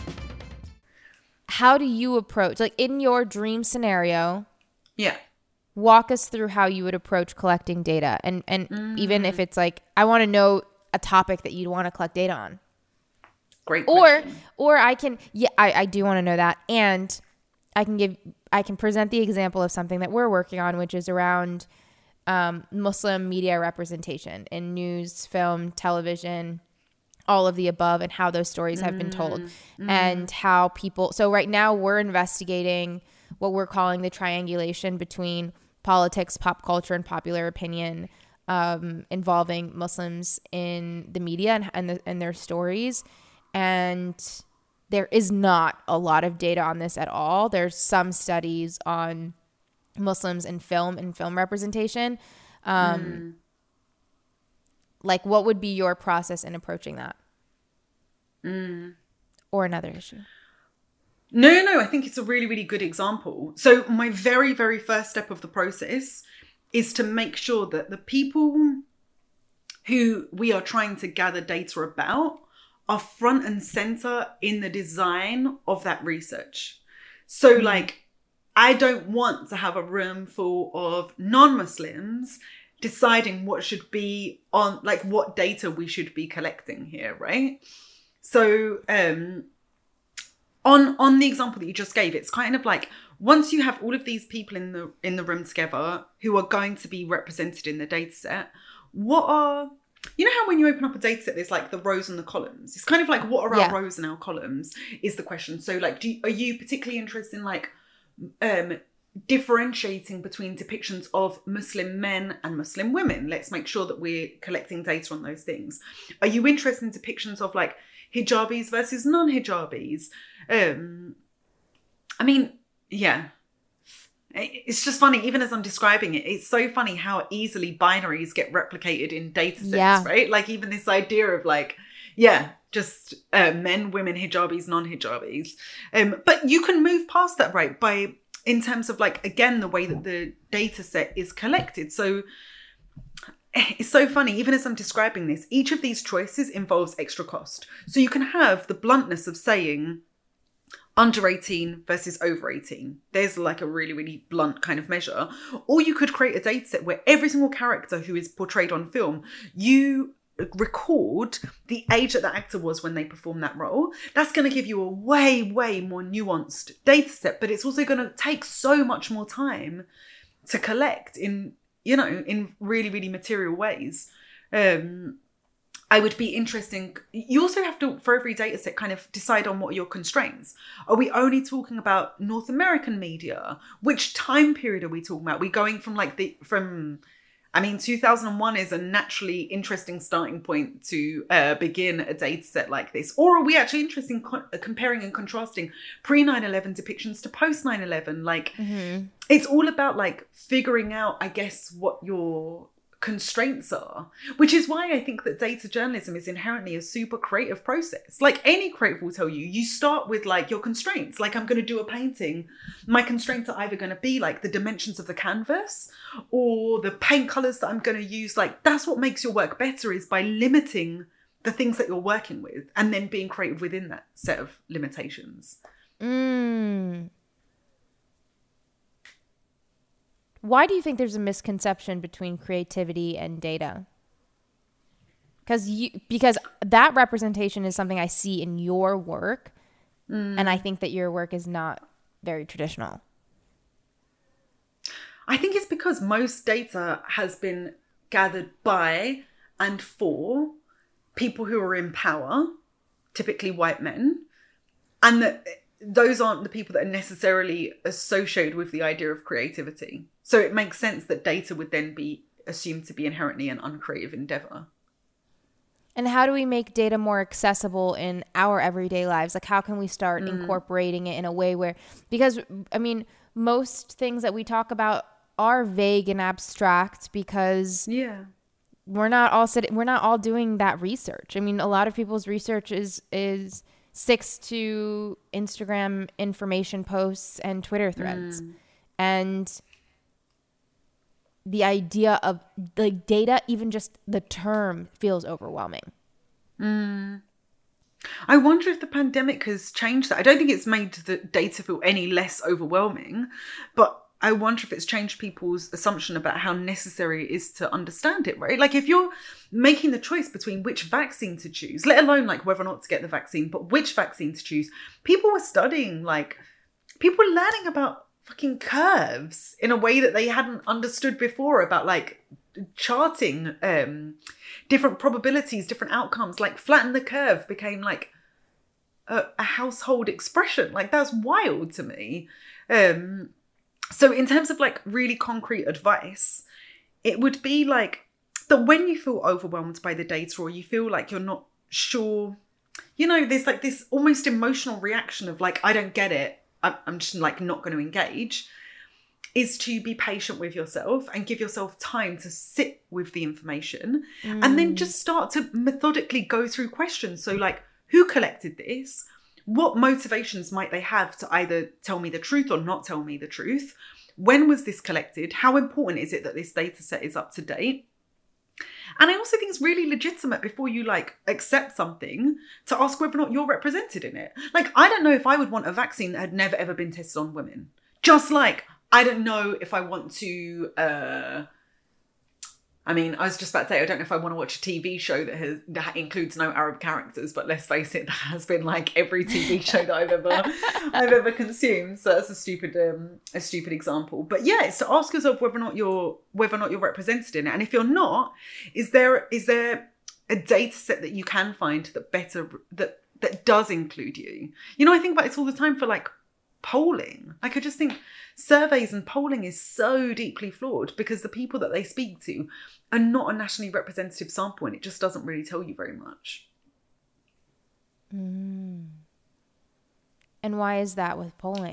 How do you approach, like in your dream scenario, yeah, walk us through how you would approach collecting data. And, and mm. even if it's like, I want to know a topic that you'd want to collect data on. Great question. Or, or I can, yeah, I, I do want to know that. And I can give, I can present the example of something that we're working on, which is around um, Muslim media representation in news, film, television, all of the above, and how those stories have been told mm. and how people, so right now we're investigating what we're calling the triangulation between politics, pop culture, and popular opinion um, involving Muslims in the media and, and, the, and their stories. And there is not a lot of data on this at all. There's some studies on Muslims in film and film representation. Um, mm. Like, what would be your process in approaching that? Mm. Or another issue? No, no, no. I think it's a really, really good example. So my very, very first step of the process is to make sure that the people who we are trying to gather data about are front and center in the design of that research. So mm. like, I don't want to have a room full of non-Muslims deciding what should be on, like what data we should be collecting here, right? So um, on on the example that you just gave, it's kind of like once you have all of these people in the in the room together who are going to be represented in the data set, what are, you know how when you open up a data set, there's like the rows and the columns? It's kind of like, what are our yeah. rows and our columns is the question. So like, do you, are you particularly interested in like um, differentiating between depictions of Muslim men and Muslim women? Let's make sure that we're collecting data on those things. Are you interested in depictions of like hijabis versus non-hijabis? Um, I mean, yeah. It's just funny, even as I'm describing it, it's so funny how easily binaries get replicated in data sets, Yeah. right? Like even this idea of like, yeah, just uh, men, women, hijabis, non-hijabis. Um, but you can move past that, right? By, in terms of like, again, the way that the data set is collected. So it's so funny, even as I'm describing this, each of these choices involves extra cost. So you can have the bluntness of saying, under eighteen versus over eighteen. There's like a really, really blunt kind of measure. Or you could create a data set where every single character who is portrayed on film, you record the age that the actor was when they performed that role. That's going to give you a way, way more nuanced data set, but it's also going to take so much more time to collect in, you know, in really, really material ways. Um, I would be interesting. You also have to, for every data set, kind of decide on what are your constraints. Are we only talking about North American media? Which time period are we talking about? Are we going from like the, from, I mean, two thousand one is a naturally interesting starting point to uh, begin a data set like this. Or are we actually interested in co- comparing and contrasting pre nine eleven depictions to post nine eleven? Like, mm-hmm. It's all about like figuring out, I guess, what your constraints are, which is why I think that data journalism is inherently a super creative process. Like any creative will tell you, you start with like your constraints. Like I'm going to do a painting. My constraints are either going to be like the dimensions of the canvas or the paint colors that I'm going to use. Like that's what makes your work better, is by limiting the things that you're working with and then being creative within that set of limitations. Mm. Why do you think there's a misconception between creativity and data? Because you, because that representation is something I see in your work, mm. and I think that your work is not very traditional. I think it's because most data has been gathered by and for people who are in power, typically white men, and that those aren't the people that are necessarily associated with the idea of creativity. So it makes sense that data would then be assumed to be inherently an uncreative endeavor. And how do we make data more accessible in our everyday lives? Like, how can we start mm. incorporating it in a way where, because, I mean, most things that we talk about are vague and abstract because yeah. we're not all sitting, we're not all doing that research. I mean, a lot of people's research is, is sticks to Instagram information posts and Twitter threads. Mm. And the idea of like data, even just the term, feels overwhelming. Mm. I wonder if the pandemic has changed that. I don't think it's made the data feel any less overwhelming, but I wonder if it's changed people's assumption about how necessary it is to understand it, right? Like if you're making the choice between which vaccine to choose, let alone like whether or not to get the vaccine, but which vaccine to choose, people were studying, like people were learning about fucking curves in a way that they hadn't understood before, about like charting um, different probabilities, different outcomes. Like flatten the curve became like a, a household expression. Like that's wild to me. Um, so in terms of like really concrete advice, it would be like that when you feel overwhelmed by the data or you feel like you're not sure, you know, there's like this almost emotional reaction of like, I don't get it. I'm just like not going to engage, is to be patient with yourself and give yourself time to sit with the information mm. and then just start to methodically go through questions. So like, who collected this? What motivations might they have to either tell me the truth or not tell me the truth? When was this collected? How important is it that this data set is up to date? And I also think it's really legitimate before you like accept something to ask whether or not you're represented in it. Like, I don't know if I would want a vaccine that had never ever been tested on women. Just like, I don't know if I want to, uh, I mean, I was just about to say, I don't know if I want to watch a T V show that has that includes no Arab characters, but let's face it, that has been like every T V show that I've ever I've ever consumed. So that's a stupid um, a stupid example. But yeah, it's to ask yourself whether or not you're whether or not you're represented in it, and if you're not, is there is there a data set that you can find that better that that does include you? You know, I think about this all the time for like polling. Like I just think surveys and polling is so deeply flawed because the people that they speak to are not a nationally representative sample, and it just doesn't really tell you very much. Mm. And why is that with polling?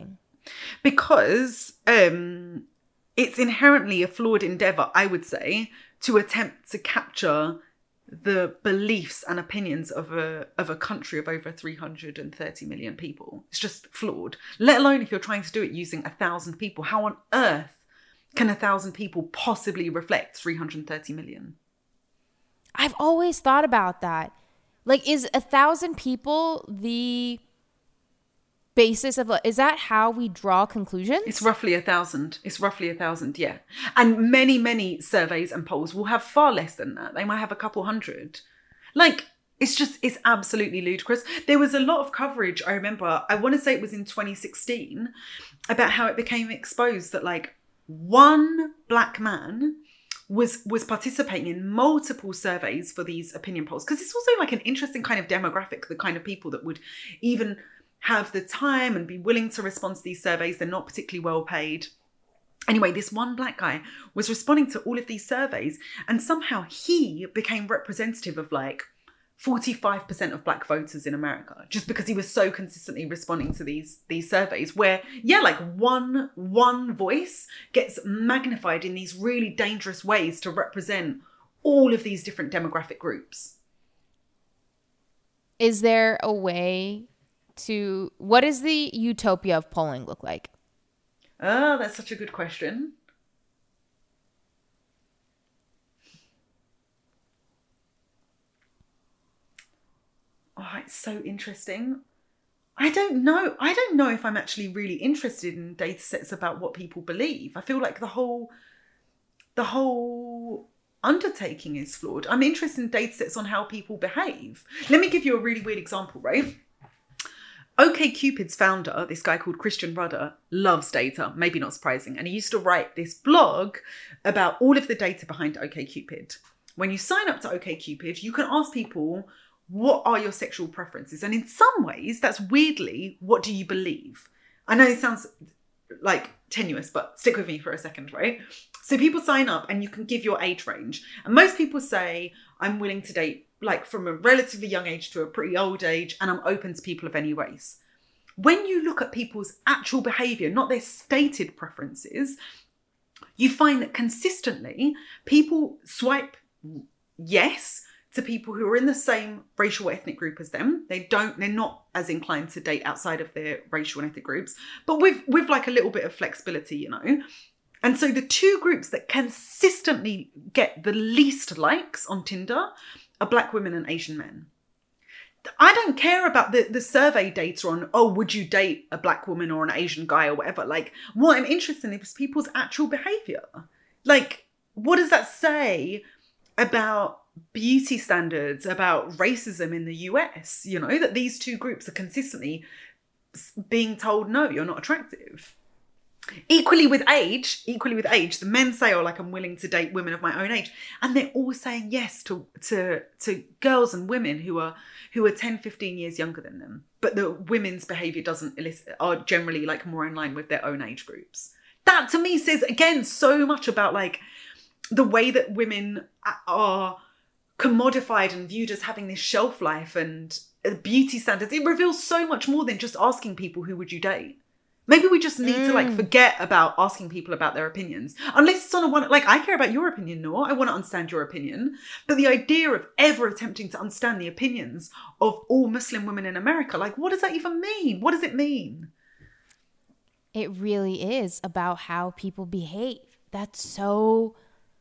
Because um, it's inherently a flawed endeavour, I would say, to attempt to capture the beliefs and opinions of a of a country of over three hundred thirty million people. It's just flawed. Let alone if you're trying to do it using a thousand people. How on earth can a thousand people possibly reflect three hundred thirty million? I've always thought about that. Like, is a thousand people the basis of, is that how we draw conclusions? It's roughly a thousand. It's roughly a thousand, yeah. And many, many surveys and polls will have far less than that. They might have a couple hundred. Like, it's just, it's absolutely ludicrous. There was a lot of coverage, I remember, I want to say it was in twenty sixteen, about how it became exposed that like one black man was was participating in multiple surveys for these opinion polls. Because it's also like an interesting kind of demographic, the kind of people that would even have the time and be willing to respond to these surveys. They're not particularly well paid. Anyway, this one black guy was responding to all of these surveys, and somehow he became representative of like forty-five percent of black voters in America, just because he was so consistently responding to these these surveys where, yeah, like one one voice gets magnified in these really dangerous ways to represent all of these different demographic groups. Is there a way to, what does the utopia of polling look like? Oh, that's such a good question. Oh, it's so interesting. I don't know. I don't know if I'm actually really interested in data sets about what people believe. I feel like the whole, the whole undertaking is flawed. I'm interested in data sets on how people behave. Let me give you a really weird example, right? OkCupid's founder, this guy called Christian Rudder, loves data, maybe not surprising. And he used to write this blog about all of the data behind OkCupid. When you sign up to OkCupid, you can ask people, what are your sexual preferences? And in some ways, that's weirdly, what do you believe? I know it sounds like tenuous, but stick with me for a second, right? So people sign up and you can give your age range. And most people say, I'm willing to date like from a relatively young age to a pretty old age, and I'm open to people of any race. When you look at people's actual behaviour, not their stated preferences, you find that consistently people swipe yes to people who are in the same racial or ethnic group as them. They don't, they're not as inclined to date outside of their racial and ethnic groups, but with, with like a little bit of flexibility, you know. And so the two groups that consistently get the least likes on Tinder are black women and Asian men. I don't care about the, the survey data on, oh, would you date a black woman or an Asian guy or whatever? Like, what I'm interested in is people's actual behaviour. Like, what does that say about beauty standards, about racism in the U S? You know, that these two groups are consistently being told, no, you're not attractive. Equally with age, equally with age, the men say, oh, like, I'm willing to date women of my own age. And they're all saying yes to to to girls and women who are who are ten, fifteen years younger than them. But the women's behaviour doesn't elicit, are generally like more in line with their own age groups. That to me says, again, so much about like the way that women are commodified and viewed as having this shelf life and beauty standards. It reveals so much more than just asking people, who would you date? Maybe we just need mm. to like forget about asking people about their opinions. Unless it's on a one, like I care about your opinion, Noor. I want to understand your opinion. But the idea of ever attempting to understand the opinions of all Muslim women in America, like what does that even mean? What does it mean? It really is about how people behave. That's so...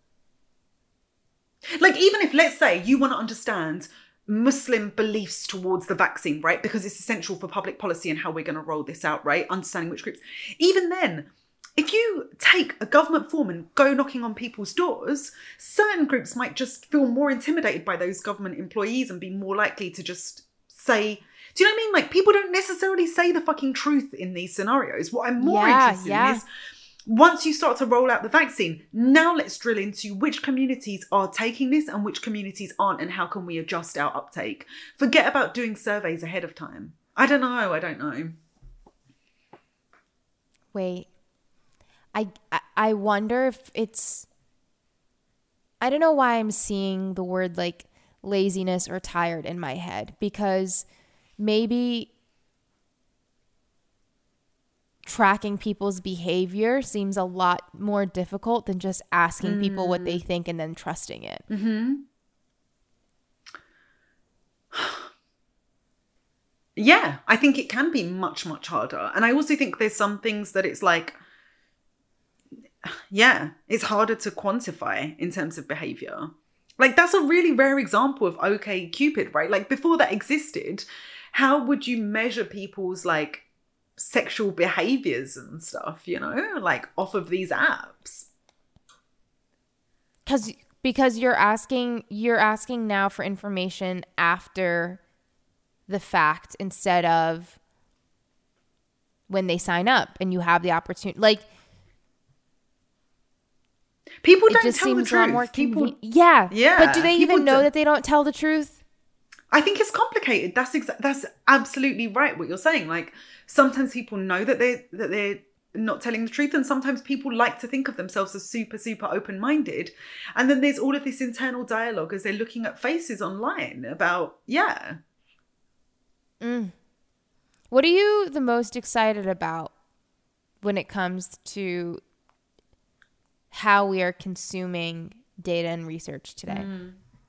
Like even if, let's say, you want to understand Muslim beliefs towards the vaccine, right? Because it's essential for public policy and how we're going to roll this out, right? Understanding which groups. Even then, if you take a government form and go knocking on people's doors, certain groups might just feel more intimidated by those government employees and be more likely to just say, do you know what I mean? Like people don't necessarily say the fucking truth in these scenarios. What I'm more yeah, interested yeah. in is, once you start to roll out the vaccine, now let's drill into which communities are taking this and which communities aren't, and how can we adjust our uptake. Forget about doing surveys ahead of time. I don't know. I don't know. Wait. I, I wonder if it's... I don't know why I'm seeing the word like laziness or tired in my head, because maybe... tracking people's behavior seems a lot more difficult than just asking mm. people what they think and then trusting it. Mm-hmm. Yeah, I think it can be much, much harder. And I also think there's some things that it's like, yeah, it's harder to quantify in terms of behavior. Like, that's a really rare example of OkCupid, right? Like, before that existed, how would you measure people's, like, sexual behaviors and stuff, you know, like, off of these apps? Because because you're asking you're asking now for information after the fact instead of when they sign up and you have the opportunity. Like, people don't just tell seems the truth. A lot more people, conven- yeah, yeah. But do they even know do- that they don't tell the truth? I think it's complicated. That's exa- that's absolutely right what you're saying. Like, sometimes people know that they that they're not telling the truth, and sometimes people like to think of themselves as super super open-minded, and then there's all of this internal dialogue as they're looking at faces online about yeah. Mm. What are you the most excited about when it comes to how we are consuming data and research today? Mm.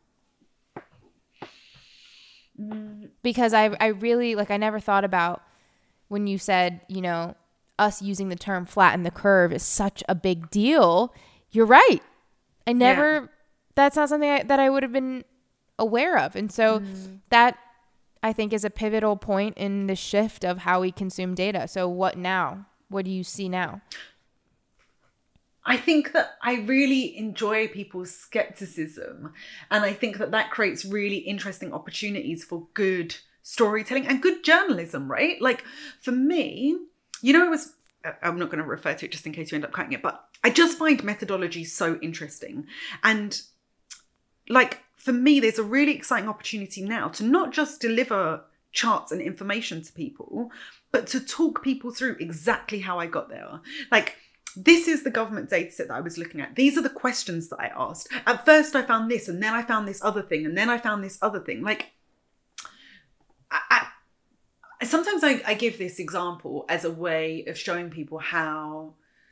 Mm. Because I I really, like, I never thought about when you said, you know, us using the term flatten the curve is such a big deal. You're right. I never, yeah. That's not something I, that I would have been aware of. And so mm. that, I think, is a pivotal point in the shift of how we consume data. So what now? What do you see now? I think that I really enjoy people's skepticism. And I think that that creates really interesting opportunities for good storytelling and good journalism, right? Like, for me, you know, it was, I'm not going to refer to it just in case you end up cutting it, but I just find methodology so interesting. And, like, for me, there's a really exciting opportunity now to not just deliver charts and information to people, but to talk people through exactly how I got there. Like, this is the government data set that I was looking at. These are the questions that I asked. At first I found this, and then I found this other thing, and then I found this other thing. Like, I, I, sometimes I, I give this example as a way of showing people how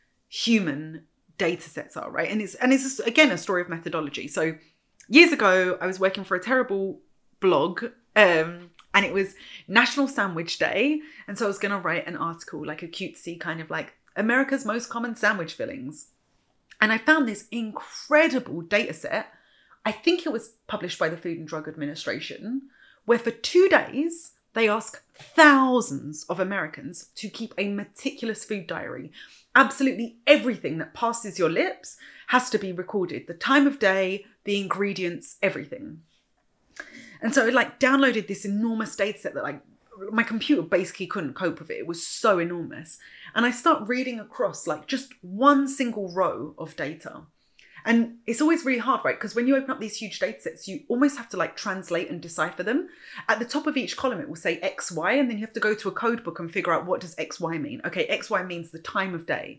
human data sets are, right? And it's, and it's again, a story of methodology. So years ago, I was working for a terrible blog, um, and it was National Sandwich Day. And so I was going to write an article, like a cutesy kind of like America's most common sandwich fillings. And I found this incredible data set. I think it was published by the Food and Drug Administration, where for two days, they ask thousands of Americans to keep a meticulous food diary. Absolutely everything that passes your lips has to be recorded. The time of day, the ingredients, everything. And so I like downloaded this enormous data set that like my computer basically couldn't cope with it. It was so enormous. And I start reading across like just one single row of data. And it's always really hard, right? Because when you open up these huge data sets, you almost have to like translate and decipher them. At the top of each column, it will say X Y, and then you have to go to a code book and figure out what does X Y mean. Okay, X Y means the time of day.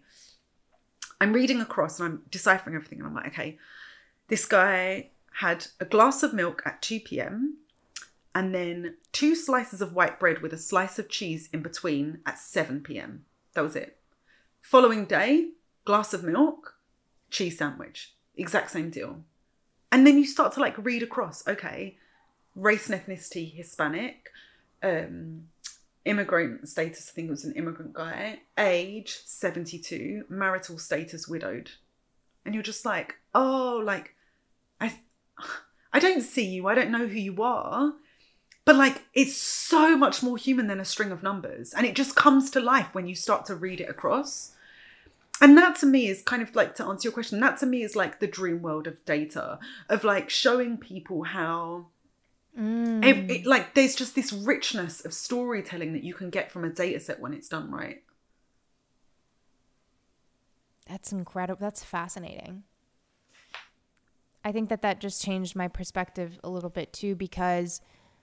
I'm reading across and I'm deciphering everything. And I'm like, okay, this guy had a glass of milk at two p.m. and then two slices of white bread with a slice of cheese in between at seven p.m. That was it. Following day, glass of milk, cheese sandwich. Exact same deal. And then you start to like read across, okay, race and ethnicity, Hispanic, um, immigrant status, I think it was an immigrant guy, age, seventy-two, marital status, widowed. And you're just like, oh, like, I, I don't see you. I don't know who you are. But like, it's so much more human than a string of numbers. And it just comes to life when you start to read it across. And that to me is kind of like, to answer your question, that to me is like the dream world of data, of like showing people how, mm. it, it, like there's just this richness of storytelling that you can get from a data set when it's done right. That's incredible. That's fascinating. I think that that just changed my perspective a little bit too, because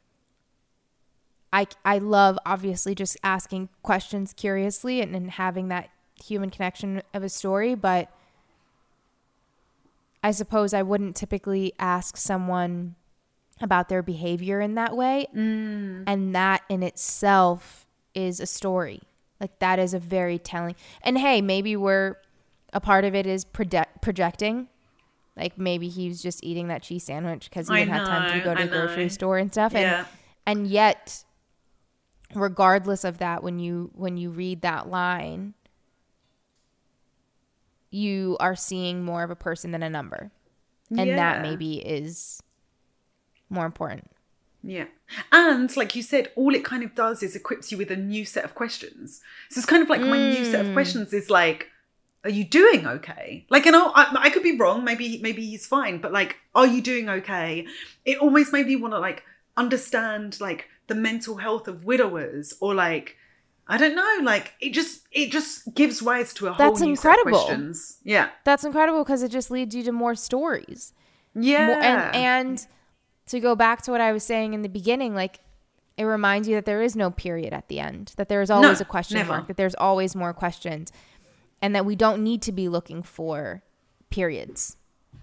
I, I love obviously just asking questions curiously and, and having that human connection of a story, but I suppose I wouldn't typically ask someone about their behavior in that way. Mm. And that in itself is a story. Like that is a very telling. And hey, maybe we're a part of it is proje- projecting. Like maybe he's just eating that cheese sandwich because he didn't have time to go to the grocery store and stuff. Yeah. And and yet, regardless of that, when you when you read that line, you are seeing more of a person than a number. And yeah. that maybe is more important. Yeah. And like you said, all it kind of does is equips you with a new set of questions. So it's kind of like mm. my new set of questions is like, are you doing okay? Like, you know, I, I could be wrong. Maybe, maybe he's fine. But like, are you doing okay? It almost made me want to like understand like the mental health of widowers or like, I don't know, like it just, it just gives rise to a That's whole new incredible. set of questions. Yeah. That's incredible because it just leads you to more stories. Yeah. More, and, and to go back to what I was saying in the beginning, like it reminds you that there is no period at the end, that there is always no, a question never. mark, that there's always more questions. And that we don't need to be looking for periods.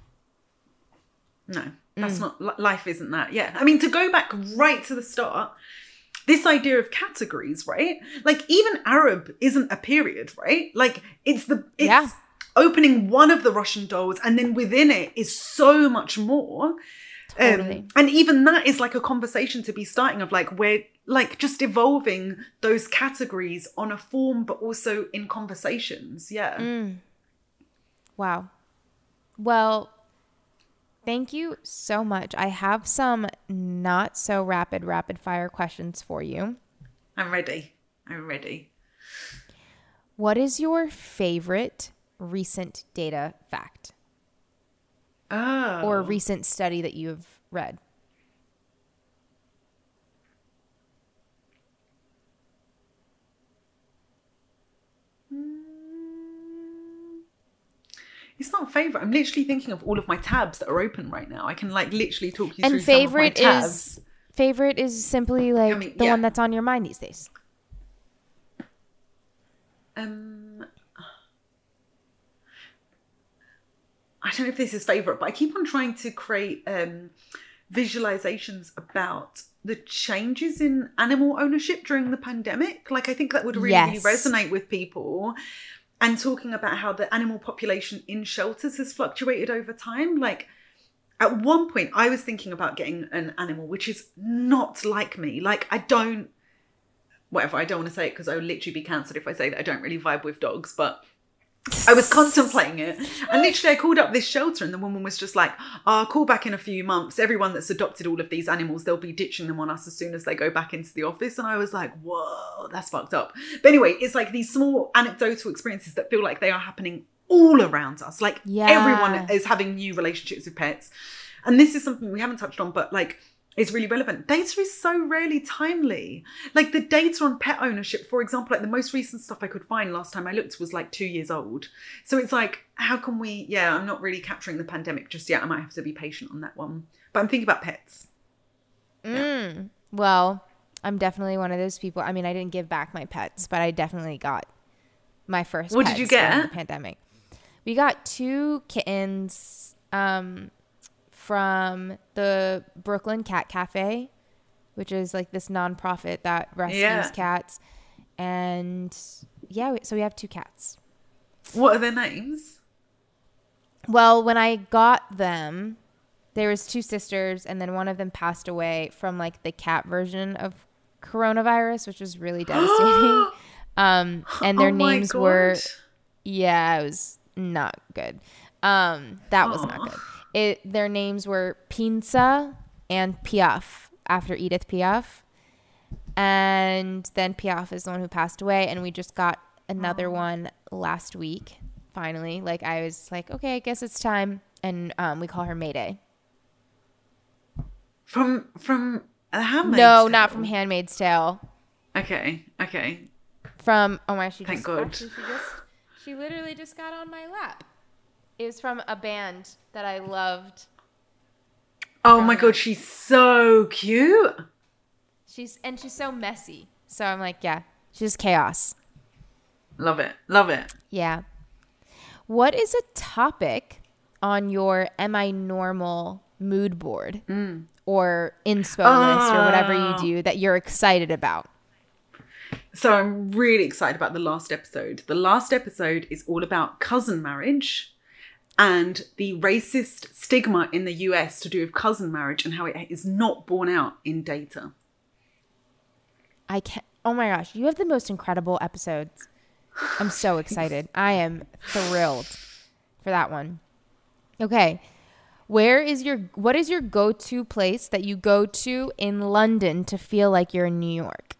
No, that's mm. not, life isn't that. Yeah. I mean, to go back right to the start, this idea of categories, right? Like even Arab isn't a period, right? Like it's the, it's yeah. opening one of the Russian dolls and then within it is so much more. Totally. Um, and even that is like a conversation to be starting of like, we're like just evolving those categories on a form, but also in conversations. Yeah. Mm. Wow. Well, thank you so much. I have some not so rapid, rapid fire questions for you. I'm ready. I'm ready. What is your favorite recent data fact? Oh. Or a recent study that you've read? It's not favorite. I'm literally thinking of all of my tabs that are open right now. I can like literally talk you and through favorite some of my tabs. Is, favorite is simply like I mean, the yeah. one that's on your mind these days. Um, I don't know if this is favorite, but I keep on trying to create um, visualizations about the changes in animal ownership during the pandemic. Like I think that would really, yes. really resonate with people. And talking about how the animal population in shelters has fluctuated over time. Like at one point I was thinking about getting an animal, which is not like me. Like I don't, whatever, I don't want to say it because I would literally be cancelled if I say that I don't really vibe with dogs, but I was contemplating it. And literally I called up this shelter and the woman was just like, oh, I'll call back in a few months. Everyone that's adopted all of these animals, they'll be ditching them on us as soon as they go back into the office. And I was like, whoa, that's fucked up. But anyway, it's like these small anecdotal experiences that feel like they are happening all around us. Like yeah. everyone is having new relationships with pets. And this is something we haven't touched on, but like, it's really relevant. Data is so rarely timely. Like the data on pet ownership, for example, like the most recent stuff I could find last time I looked was like two years old. So it's like, how can we, yeah, I'm not really capturing the pandemic just yet. I might have to be patient on that one. But I'm thinking about pets. Mm. Yeah. Well, I'm definitely one of those people. I mean, I didn't give back my pets, but I definitely got my first What pets did you get? during the pandemic. We got two kittens, um, from the Brooklyn Cat Cafe, which is like this nonprofit that rescues yeah. cats. And yeah, so we have two cats. What are their names? Well, when I got them, there was two sisters and then one of them passed away from like the cat version of coronavirus, which was really devastating. um, and their oh names were, yeah, it was not good. Um, that was Aww. not good. It, their names were Pinsa and Piaf, after Edith Piaf. And then Piaf is the one who passed away. And we just got another oh. one last week, finally. Like, I was like, okay, I guess it's time. And um, we call her Mayday. From from a Handmaid's No, Tale? not from Handmaid's Tale. Okay, okay. From, oh my, she Thank just, God. Actually, she just, she literally just got on my lap. It was from a band that I loved. Oh my God, she's so cute. She's and she's so messy. So I'm like, yeah, she's chaos. Love it. Love it. Yeah. What is a topic on your Am I Normal mood board or inspo oh. list or whatever you do that you're excited about? So I'm really excited about the last episode. The last episode is all about cousin marriage and the racist stigma in the U S to do with cousin marriage and how it is not borne out in data. I can't. Oh my gosh, you have the most incredible episodes. I'm so excited. I am thrilled for that one. Okay. Where is your, what is your go-to place that you go to in London to feel like you're in New York?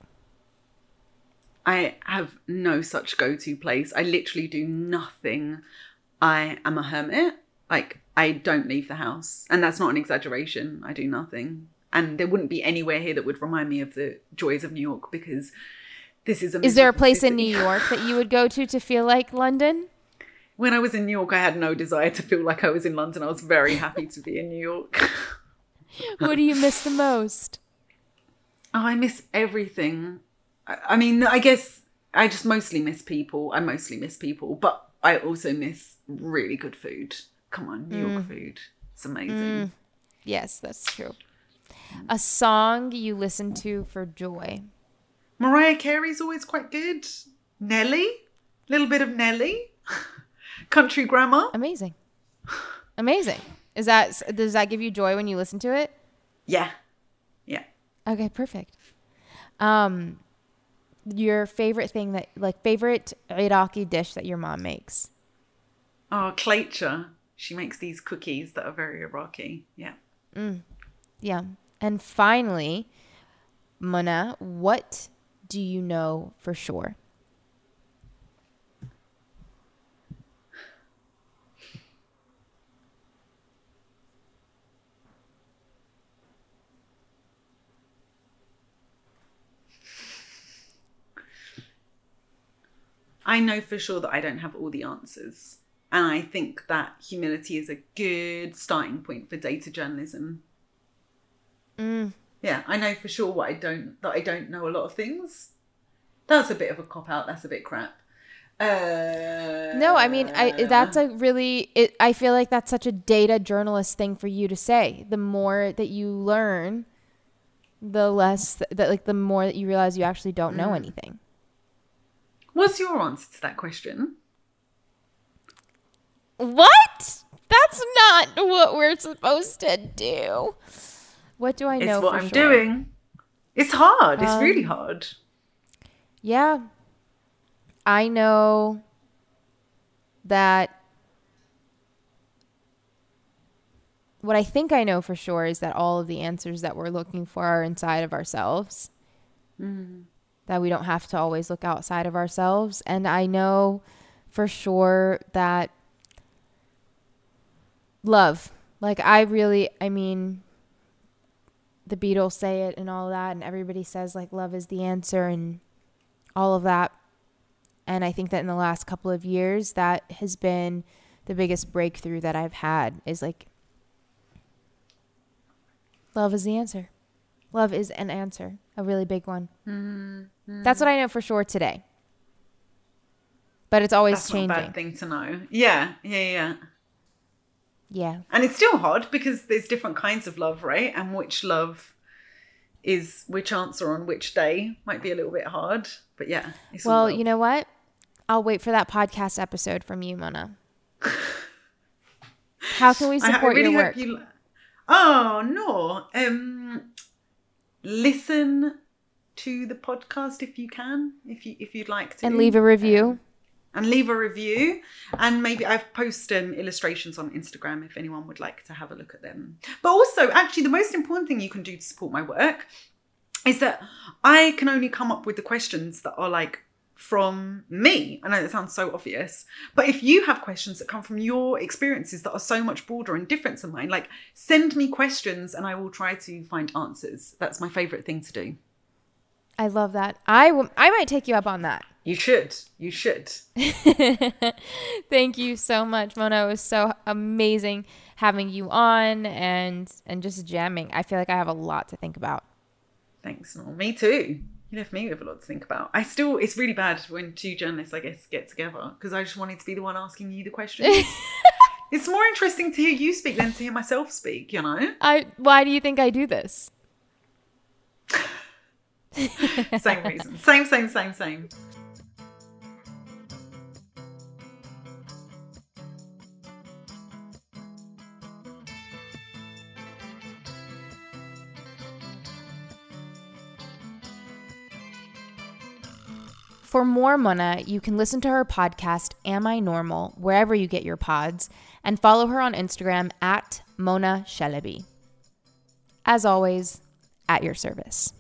I have no such go-to place. I literally do nothing. I am a hermit. Like, I don't leave the house. And that's not an exaggeration. I do nothing. And there wouldn't be anywhere here that would remind me of the joys of New York because this is a Is there a place city. in New York that you would go to to feel like London? When I was in New York, I had no desire to feel like I was in London. I was very happy to be in New York. What do you miss the most? Oh, I miss everything. I, I mean, I guess I just mostly miss people. I mostly miss people. But I also miss really good food. Come on, New York mm. food. It's amazing. Mm. Yes, that's true. A song you listen to for joy. Mariah Carey's always quite good. Nelly. A little bit of Nelly. Country Grammar. Amazing. Amazing. Is that, does that give you joy when you listen to it? Yeah. Yeah. Okay, perfect. Um, your favorite thing that, like, favorite Iraqi dish that your mom makes? Oh, Klaycha. She makes these cookies that are very Iraqi. Yeah. Mm. Yeah. And finally, Mona, what do you know for sure? I know for sure that I don't have all the answers. And I think that humility is a good starting point for data journalism. Mm. Yeah, I know for sure what I don't, that I don't know a lot of things. That's a bit of a cop-out. That's a bit crap. Uh, no, I mean, I that's a really, it, I feel like that's such a data journalist thing for you to say. The more that you learn, the less, that, that like the more that you realize you actually don't know mm. anything. What's your answer to that question? What? That's not what we're supposed to do. What do I know? It's what for I'm sure? doing. It's hard. It's um, really hard. Yeah. I know that what I think I know for sure is that all of the answers that we're looking for are inside of ourselves. Mm. That we don't have to always look outside of ourselves. And I know for sure that love, like I really, I mean, the Beatles say it and all that, and everybody says like love is the answer and all of that. And I think that in the last couple of years, that has been the biggest breakthrough that I've had is like, love is the answer. Love is an answer, a really big one. Mm-hmm. That's what I know for sure today. But it's always That's changing. That's not a bad thing to know. Yeah, yeah, yeah. Yeah. And it's still hard because there's different kinds of love, right? And which love is which answer on which day might be a little bit hard. But yeah. It's well, you know what? I'll wait for that podcast episode from you, Mona. How can we support I, I really your work? Hope you... Oh, no. Um, listen to the podcast if you can, if you if you'd like to. And leave a review. Um, And leave a review. And maybe I've posted um, illustrations on Instagram if anyone would like to have a look at them. But also, actually, the most important thing you can do to support my work is that I can only come up with the questions that are like from me. I know that sounds so obvious. But if you have questions that come from your experiences that are so much broader and different to mine, like send me questions and I will try to find answers. That's my favourite thing to do. I love that. I, w- I might take you up on that. You should. You should. Thank you so much, Mona. It was so amazing having you on and and just jamming. I feel like I have a lot to think about. Thanks. Well, me too. You left me with a lot to think about. I still, it's really bad when two journalists, I guess, get together because I just wanted to be the one asking you the questions. It's more interesting to hear you speak than to hear myself speak, you know? I. Why do you think I do this? Same reason. Same, same, same, same. For more Mona, you can listen to her podcast, Am I Normal, wherever you get your pods, and follow her on Instagram at Mona Chalabi. As always, at your service.